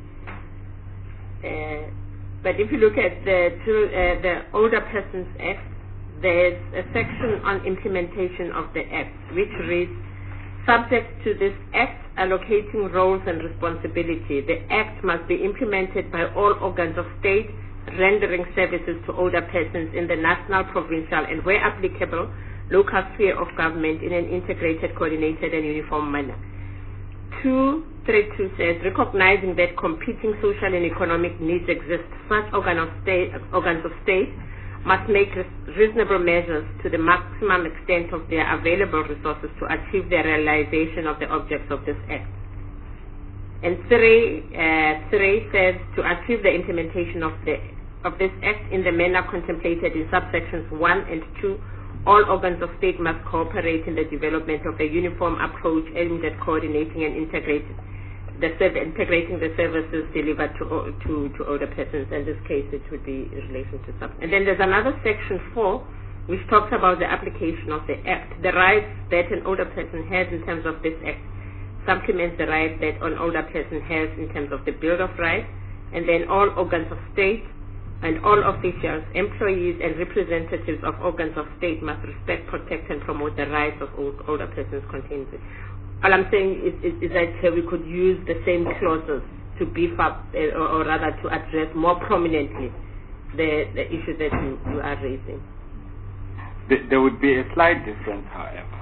uh, but if you look at the to, uh, the Older Persons Act, there's a section on implementation of the Act, which reads, subject to this Act allocating roles and responsibility, the Act must be implemented by all organs of state rendering services to older persons in the national, provincial, and where applicable, local sphere of government in an integrated, coordinated, and uniform manner. two thirty-two says, recognizing that competing social and economic needs exist, such organ of state, organs of state must make reasonable measures to the maximum extent of their available resources to achieve the realization of the objects of this Act. And three, uh, three says, to achieve the implementation of the of this Act in the manner contemplated in subsections one and two, all organs of state must cooperate in the development of a uniform approach aimed at coordinating and integrating the integrating the services delivered to to to older persons. In this case, it would be in relation to sub. And then there's another section four, which talks about the application of the Act, the rights that an older person has in terms of this Act supplements the rights that an older person has in terms of the Bill of Rights, and then all organs of state and all officials, employees, and representatives of organs of state must respect, protect, and promote the rights of old, older persons contained. All I'm saying is, is, is that uh, we could use the same clauses to beef up, uh, or, or rather to address more prominently the, the issue that you, you are raising. There would be a slight difference, however.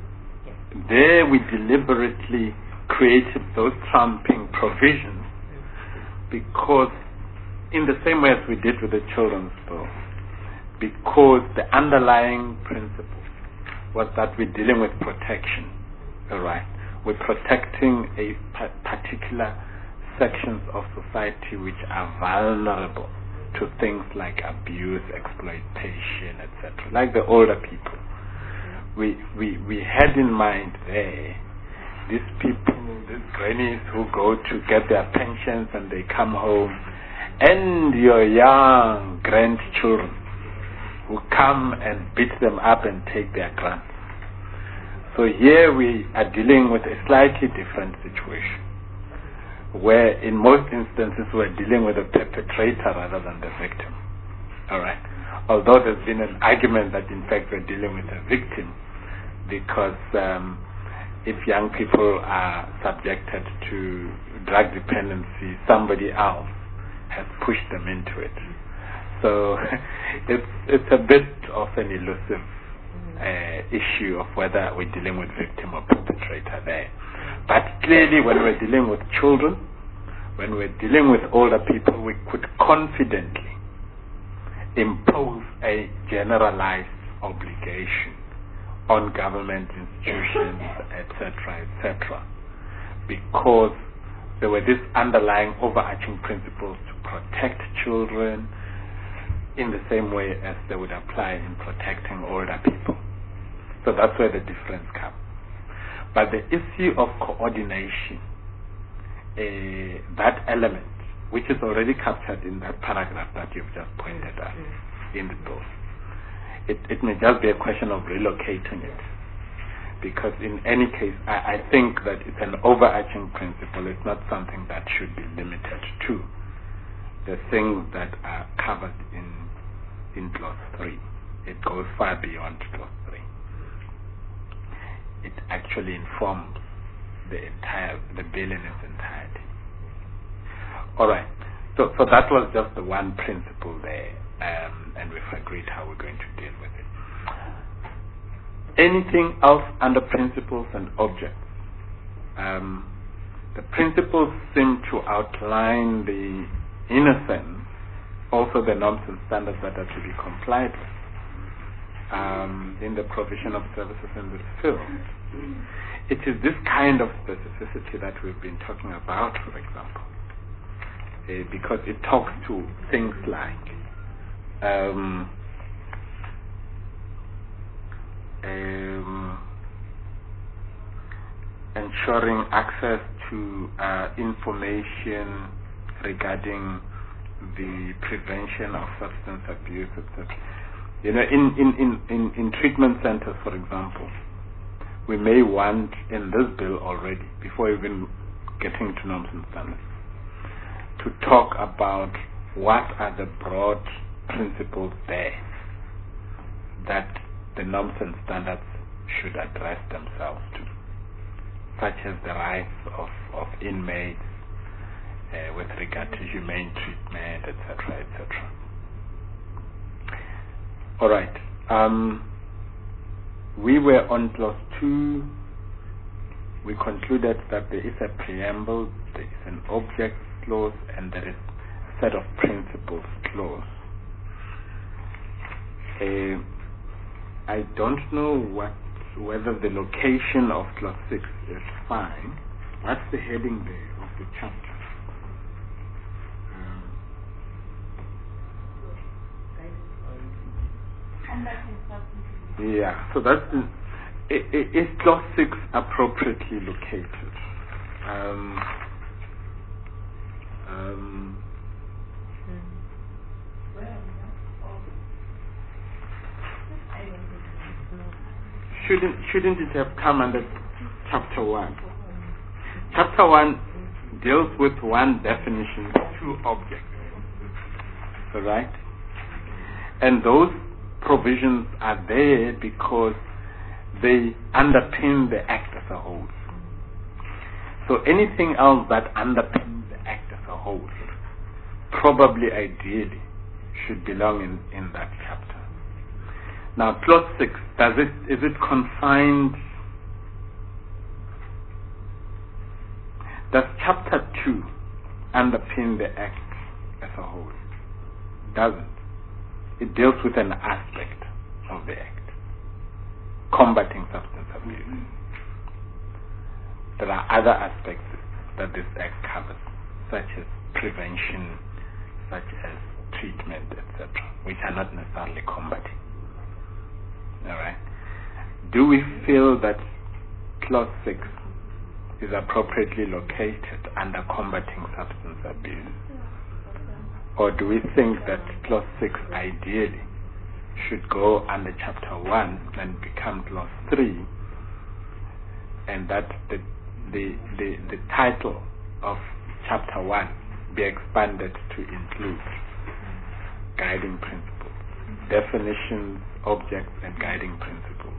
There we deliberately created those trumping provisions because, in the same way as we did with the children's bill, because the underlying principle was that we're dealing with protection, all right? We're protecting a particular sections of society which are vulnerable to things like abuse, exploitation, et cetera, like the older people. We, we, we had in mind there these people, these grannies who go to get their pensions and they come home, and your young grandchildren who come and beat them up and take their grants. So here we are dealing with a slightly different situation, where in most instances we're dealing with a perpetrator rather than the victim. All right. Although there's been an argument that in fact we're dealing with a victim, because um, if young people are subjected to drug dependency, somebody else has pushed them into it. So it's it's a bit of an elusive uh, issue of whether we're dealing with victim or perpetrator there. But clearly, when we're dealing with children, when we're dealing with older people, we could confidently impose a generalized obligation on government institutions, et cetera, et cetera, because there were these underlying overarching principles to protect children in the same way as they would apply in protecting older people. So that's where the difference comes. But the issue of coordination, uh, that element, which is already captured in that paragraph that you've just pointed out in the bill, it, it may just be a question of relocating it. Because in any case, I, I think that it's an overarching principle. It's not something that should be limited to the things that are covered in in clause three. It goes far beyond clause three. It actually informs the entire the bill in its entirety. All right. So so that was just the one principle there, um, and we've agreed how we're going to deal with it. Anything else under principles and objects? Um, the principles seem to outline the, in a sense, also the norms and standards that are to be complied with um, in the provision of services in this field. It is this kind of specificity that we've been talking about, for example, uh, because it talks to things like um, Um, ensuring access to uh, information regarding the prevention of substance abuse, et cetera. You know, in, in, in, in, in treatment centers, for example, we may want in this bill already, before even getting to norms and standards, to talk about what are the broad principles there that the norms and standards should address themselves to, such as the rights of, of inmates uh, with regard to humane treatment, et cetera, et cetera. All right. Um, we were on clause two. We concluded that there is a preamble, there is an object clause, and there is a set of principles clause. Uh, I don't know what whether the location of clause six is fine. What's the heading there of the chapter? Um, yeah, so that's the, is clause six appropriately located? Um, um, Shouldn't, shouldn't it have come under chapter one? Chapter one deals with one definition, two objects. Alright? And those provisions are there because they underpin the act as a whole. So anything else that underpins the act as a whole probably ideally should belong in, in that chapter. Now, clause six, does it, is it confined? Does chapter two underpin the act as a whole? Doesn't. It deals with an aspect of the act, combating substance abuse. There are other aspects that this act covers, such as prevention, such as treatment, et cetera, which are not necessarily combating. All right. Do we feel that clause six is appropriately located under combating substance abuse? Or do we think that clause six ideally should go under chapter one and become clause three, and that the the, the, the title of chapter one be expanded to include guiding principles, definitions, objects, and guiding principles?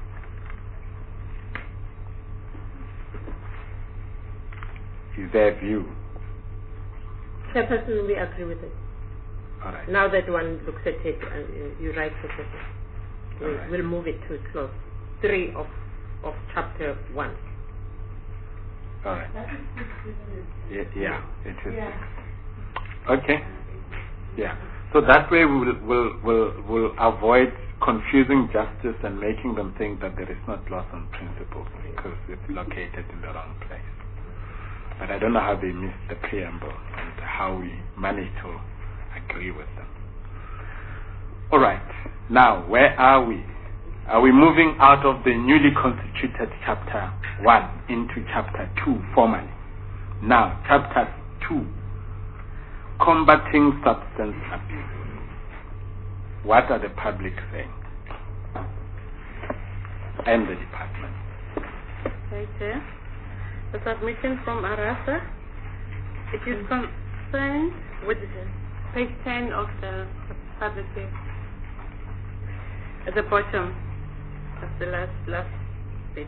Is there a view? Chairperson, we agree with it. All right. Now that one looks at it, uh, you're right, Chairperson. We'll, right. we'll move it to clause three of, of chapter one. All right. Yeah, yeah, it is. Yeah. Okay. Yeah. So that way we'll, we'll, we'll, we'll avoid confusing justice and making them think that there is not clause on principles because it's located in the wrong place. But I don't know how they missed the preamble and how we managed to agree with them. All right. Now, where are we? Are we moving out of the newly constituted chapter one into chapter two formally? Now, chapter two, combating substance abuse. What are the public saying? And the department. Right there. The submission from Arasa. It is concerned with page ten of the public page. At the bottom of the last last page.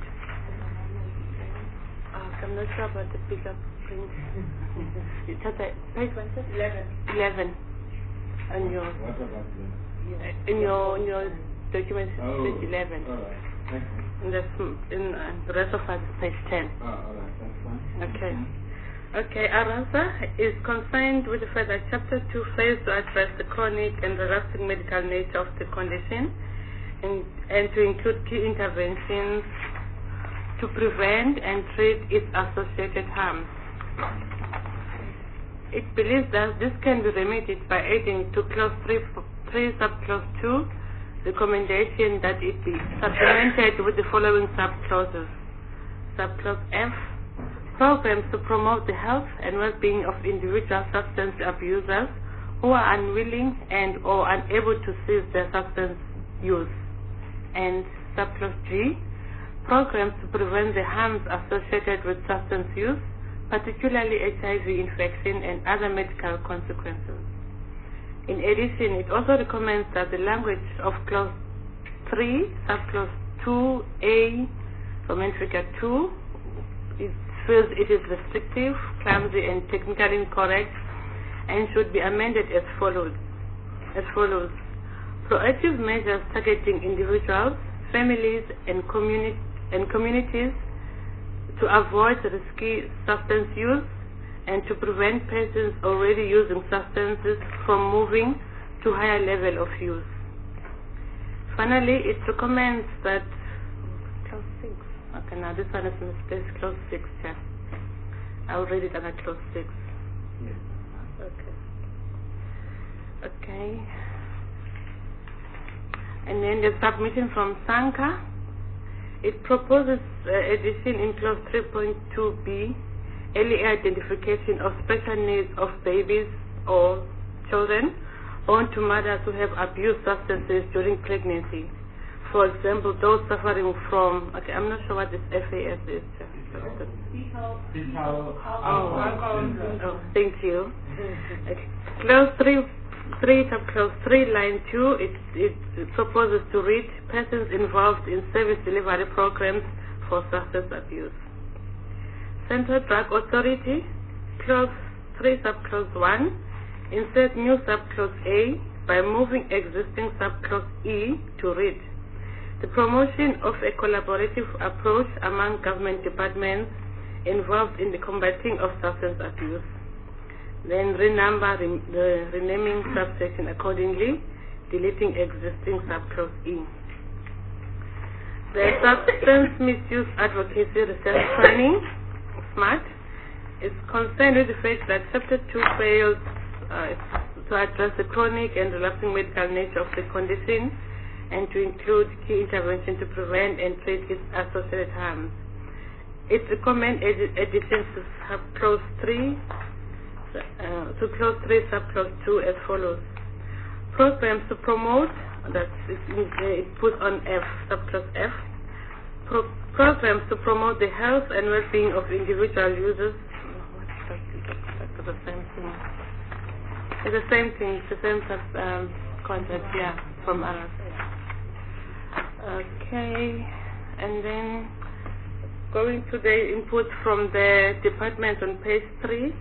Uh, I'm not sure about the bigger print. It's at the page one, eleven. Eleven. On your What about the in your in your document, Oh, page eleven. all right. Thank you. In the in uh, the rest of us, page ten. Oh, all right. That's fine. Okay. Okay, Arasa is concerned with the fact that Chapter two fails to address the chronic and relapsing medical nature of the condition and, and to include key interventions to prevent and treat its associated harms. It believes that this can be remedied by adding to Clause three, three Subclause two the recommendation that it be supplemented with the following subclauses. Subclause F, programs to promote the health and well-being of individual substance abusers who are unwilling and or unable to cease their substance use. And subclause G, programs to prevent the harms associated with substance use, particularly H I V infection and other medical consequences. In addition, it also recommends that the language of clause three, subclause two A, Roman figure two, it feels it is restrictive, clumsy, and technically incorrect, and should be amended as follows. As follows: proactive measures targeting individuals, families, and communi- and communities to avoid risky substance use and to prevent persons already using substances from moving to higher level of use. Finally, it recommends that clause six. Okay, now this one is misplaced. Clause six. Yeah, I'll read it under clause six. Yes. Okay. Okay. And then the submission from Sanka. It proposes uh, addition in clause three point two B, early identification of special needs of babies or children born to mothers who have abused substances during pregnancy. For example, those suffering from, okay, I'm not sure what this F A S is. Fetal Oh, oh, thank you. Okay. Clause three, three, clause three, line two, it, it, it proposes to read persons involved in service delivery programs for substance abuse. Central Drug Authority, clause three, subclause one, insert new subclause A by moving existing subclause E to read: the promotion of a collaborative approach among government departments involved in the combating of substance abuse. Then renumber re- the renaming subsection accordingly, deleting existing subclause E. The Substance Misuse Advocacy Research Training, SMART, is concerned with the fact that Chapter two fails uh, to address the chronic and relapsing medical nature of the condition and to include key intervention to prevent and treat its associated harms. it recommends edi- additions to subclause three, uh, to clause three, subclause two as follows. Programs to promote, that's it, it puts on F, subclause F. Pro- programs to promote the health and well-being of individual users. It's the same thing. It's the same thing. It's the same sub, um, concept, yeah, from others. Okay, and then going to the input from the department on page three.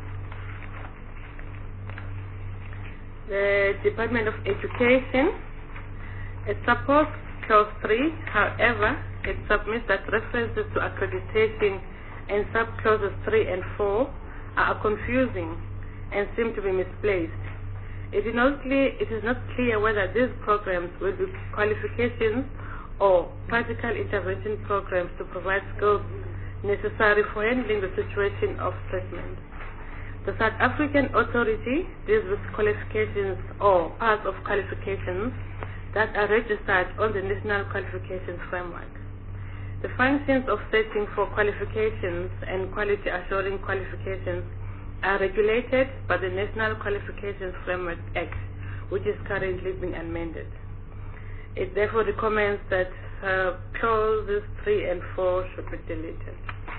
The Department of Education, it supports clause three, however, it submits that references to accreditation in subclauses three and four are confusing and seem to be misplaced. It is not clear, it is not clear whether these programs will be qualifications or practical intervention programs to provide skills necessary for handling the situation of treatment. The South African Authority deals with qualifications or parts of qualifications that are registered on the National Qualifications Framework. The functions of searching for qualifications and quality assuring qualifications are regulated by the National Qualifications Framework Act, which is currently being amended. It therefore recommends that uh, clauses three and four should be deleted.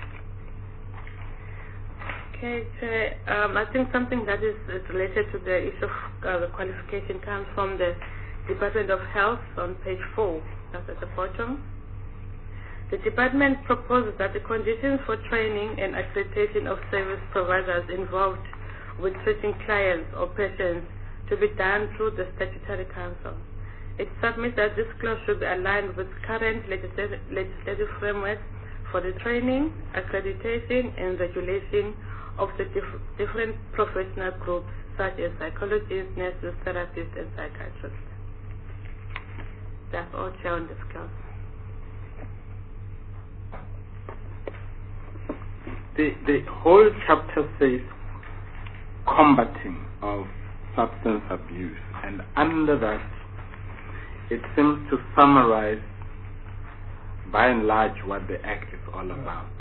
Okay, Chair, um, I think something that is, is related to the issue of uh, the qualification comes from the Department of Health on page four. That's at the bottom. The department proposes that the conditions for training and accreditation of service providers involved with treating clients or patients to be done through the statutory council. It submits that this clause should be aligned with current legislative, legislative framework for the training, accreditation, and regulation of the dif- different professional groups such as psychologists, nurses, therapists, and psychiatrists. That's all, Chair, on this clause. The, the whole chapter says combating of substance abuse, and under that it seems to summarize by and large what the Act is all about.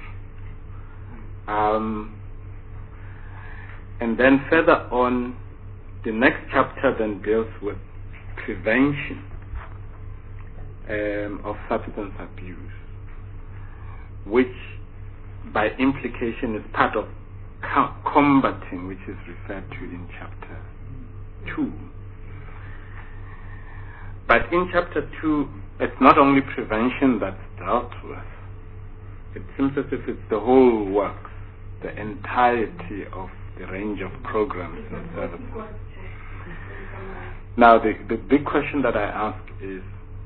Um, and then further on, the next chapter then deals with prevention um, of substance abuse, which by implication is part of co- combating, which is referred to in chapter two. But in chapter two, it's not only prevention that's dealt with. It seems as if it's the whole works, the entirety of the range of programs and services. Now, the, the big question that I ask is,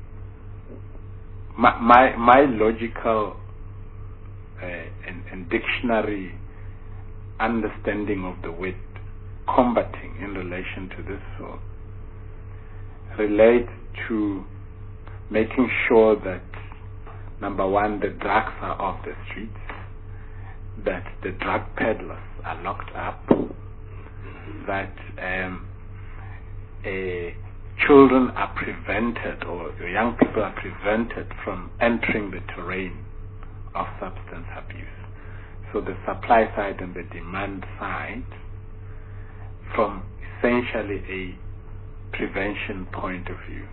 my my, my logical uh, and, and dictionary understanding of the word combating in relation to this so relates to making sure that, number one, the drugs are off the streets, that the drug peddlers are locked up, that um, uh, children are prevented, or young people are prevented from entering the terrain of substance abuse. So the supply side and the demand side, from essentially a prevention point of view.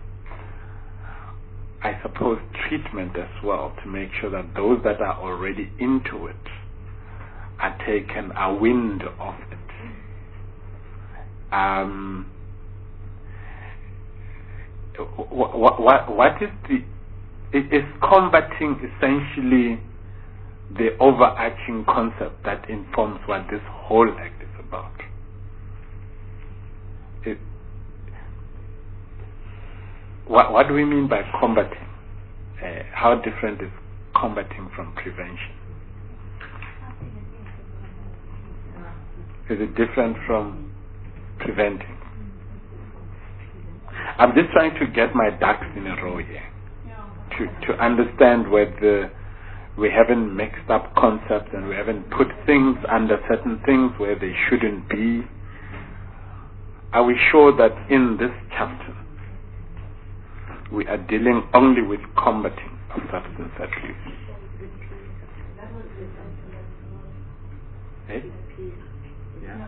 I suppose treatment as well, to make sure that those that are already into it are taken a wind of it. Um, what, what, what is the, is combating essentially the overarching concept that informs what this whole act is about? It, what, what do we mean by combating? Uh, how different is combating from prevention? Is it different from preventing? I'm just trying to get my ducks in a row here, to, to understand whether we haven't mixed up concepts and we haven't put things under certain things where they shouldn't be. Are we sure that in this chapter we are dealing only with combating of substance abuse? Eh? Yeah.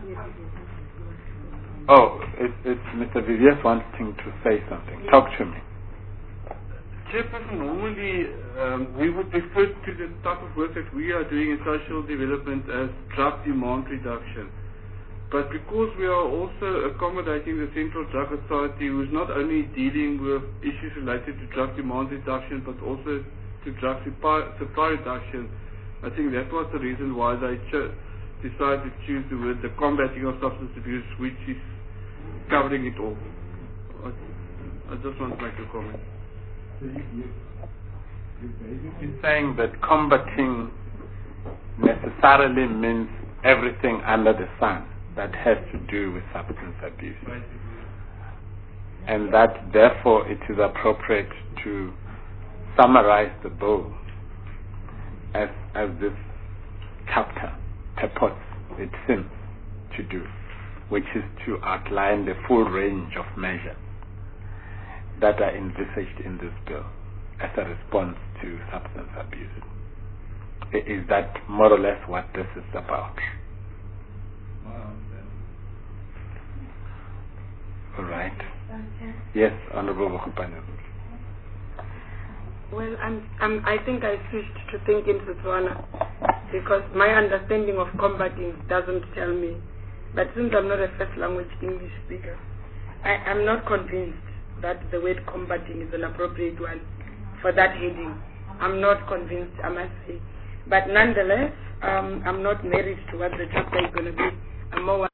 Oh, it's, it's Mister Viviers wanting to say something. Talk to me. Chairperson, normally um, we would refer to the type of work that we are doing in social development as drug demand reduction. But because we are also accommodating the Central Drug Authority, who is not only dealing with issues related to drug demand reduction, but also to drug supply, supply reduction, I think that was the reason why they cho- decided to choose the word the combating of substance abuse, which is covering it all. I, I just want to make a comment. So you, you, you're basically saying that combating necessarily means everything under the sun that has to do with substance abuse. And that therefore it is appropriate to summarize the bill as, as this chapter purports, it seems to do, which is to outline the full range of measures that are envisaged in this bill as a response to substance abuse. I- Is that more or less what this is about? All right. Okay. Yes, Honorable Bokopane. Well, I'm, I'm, I think I switched to think in Setswana because my understanding of combating doesn't tell me. But since I'm not a first language English speaker, I, I'm not convinced that the word combating is an appropriate one for that heading. I'm not convinced, I must say. But nonetheless, um, I'm not married to what the chapter is going to be. I'm more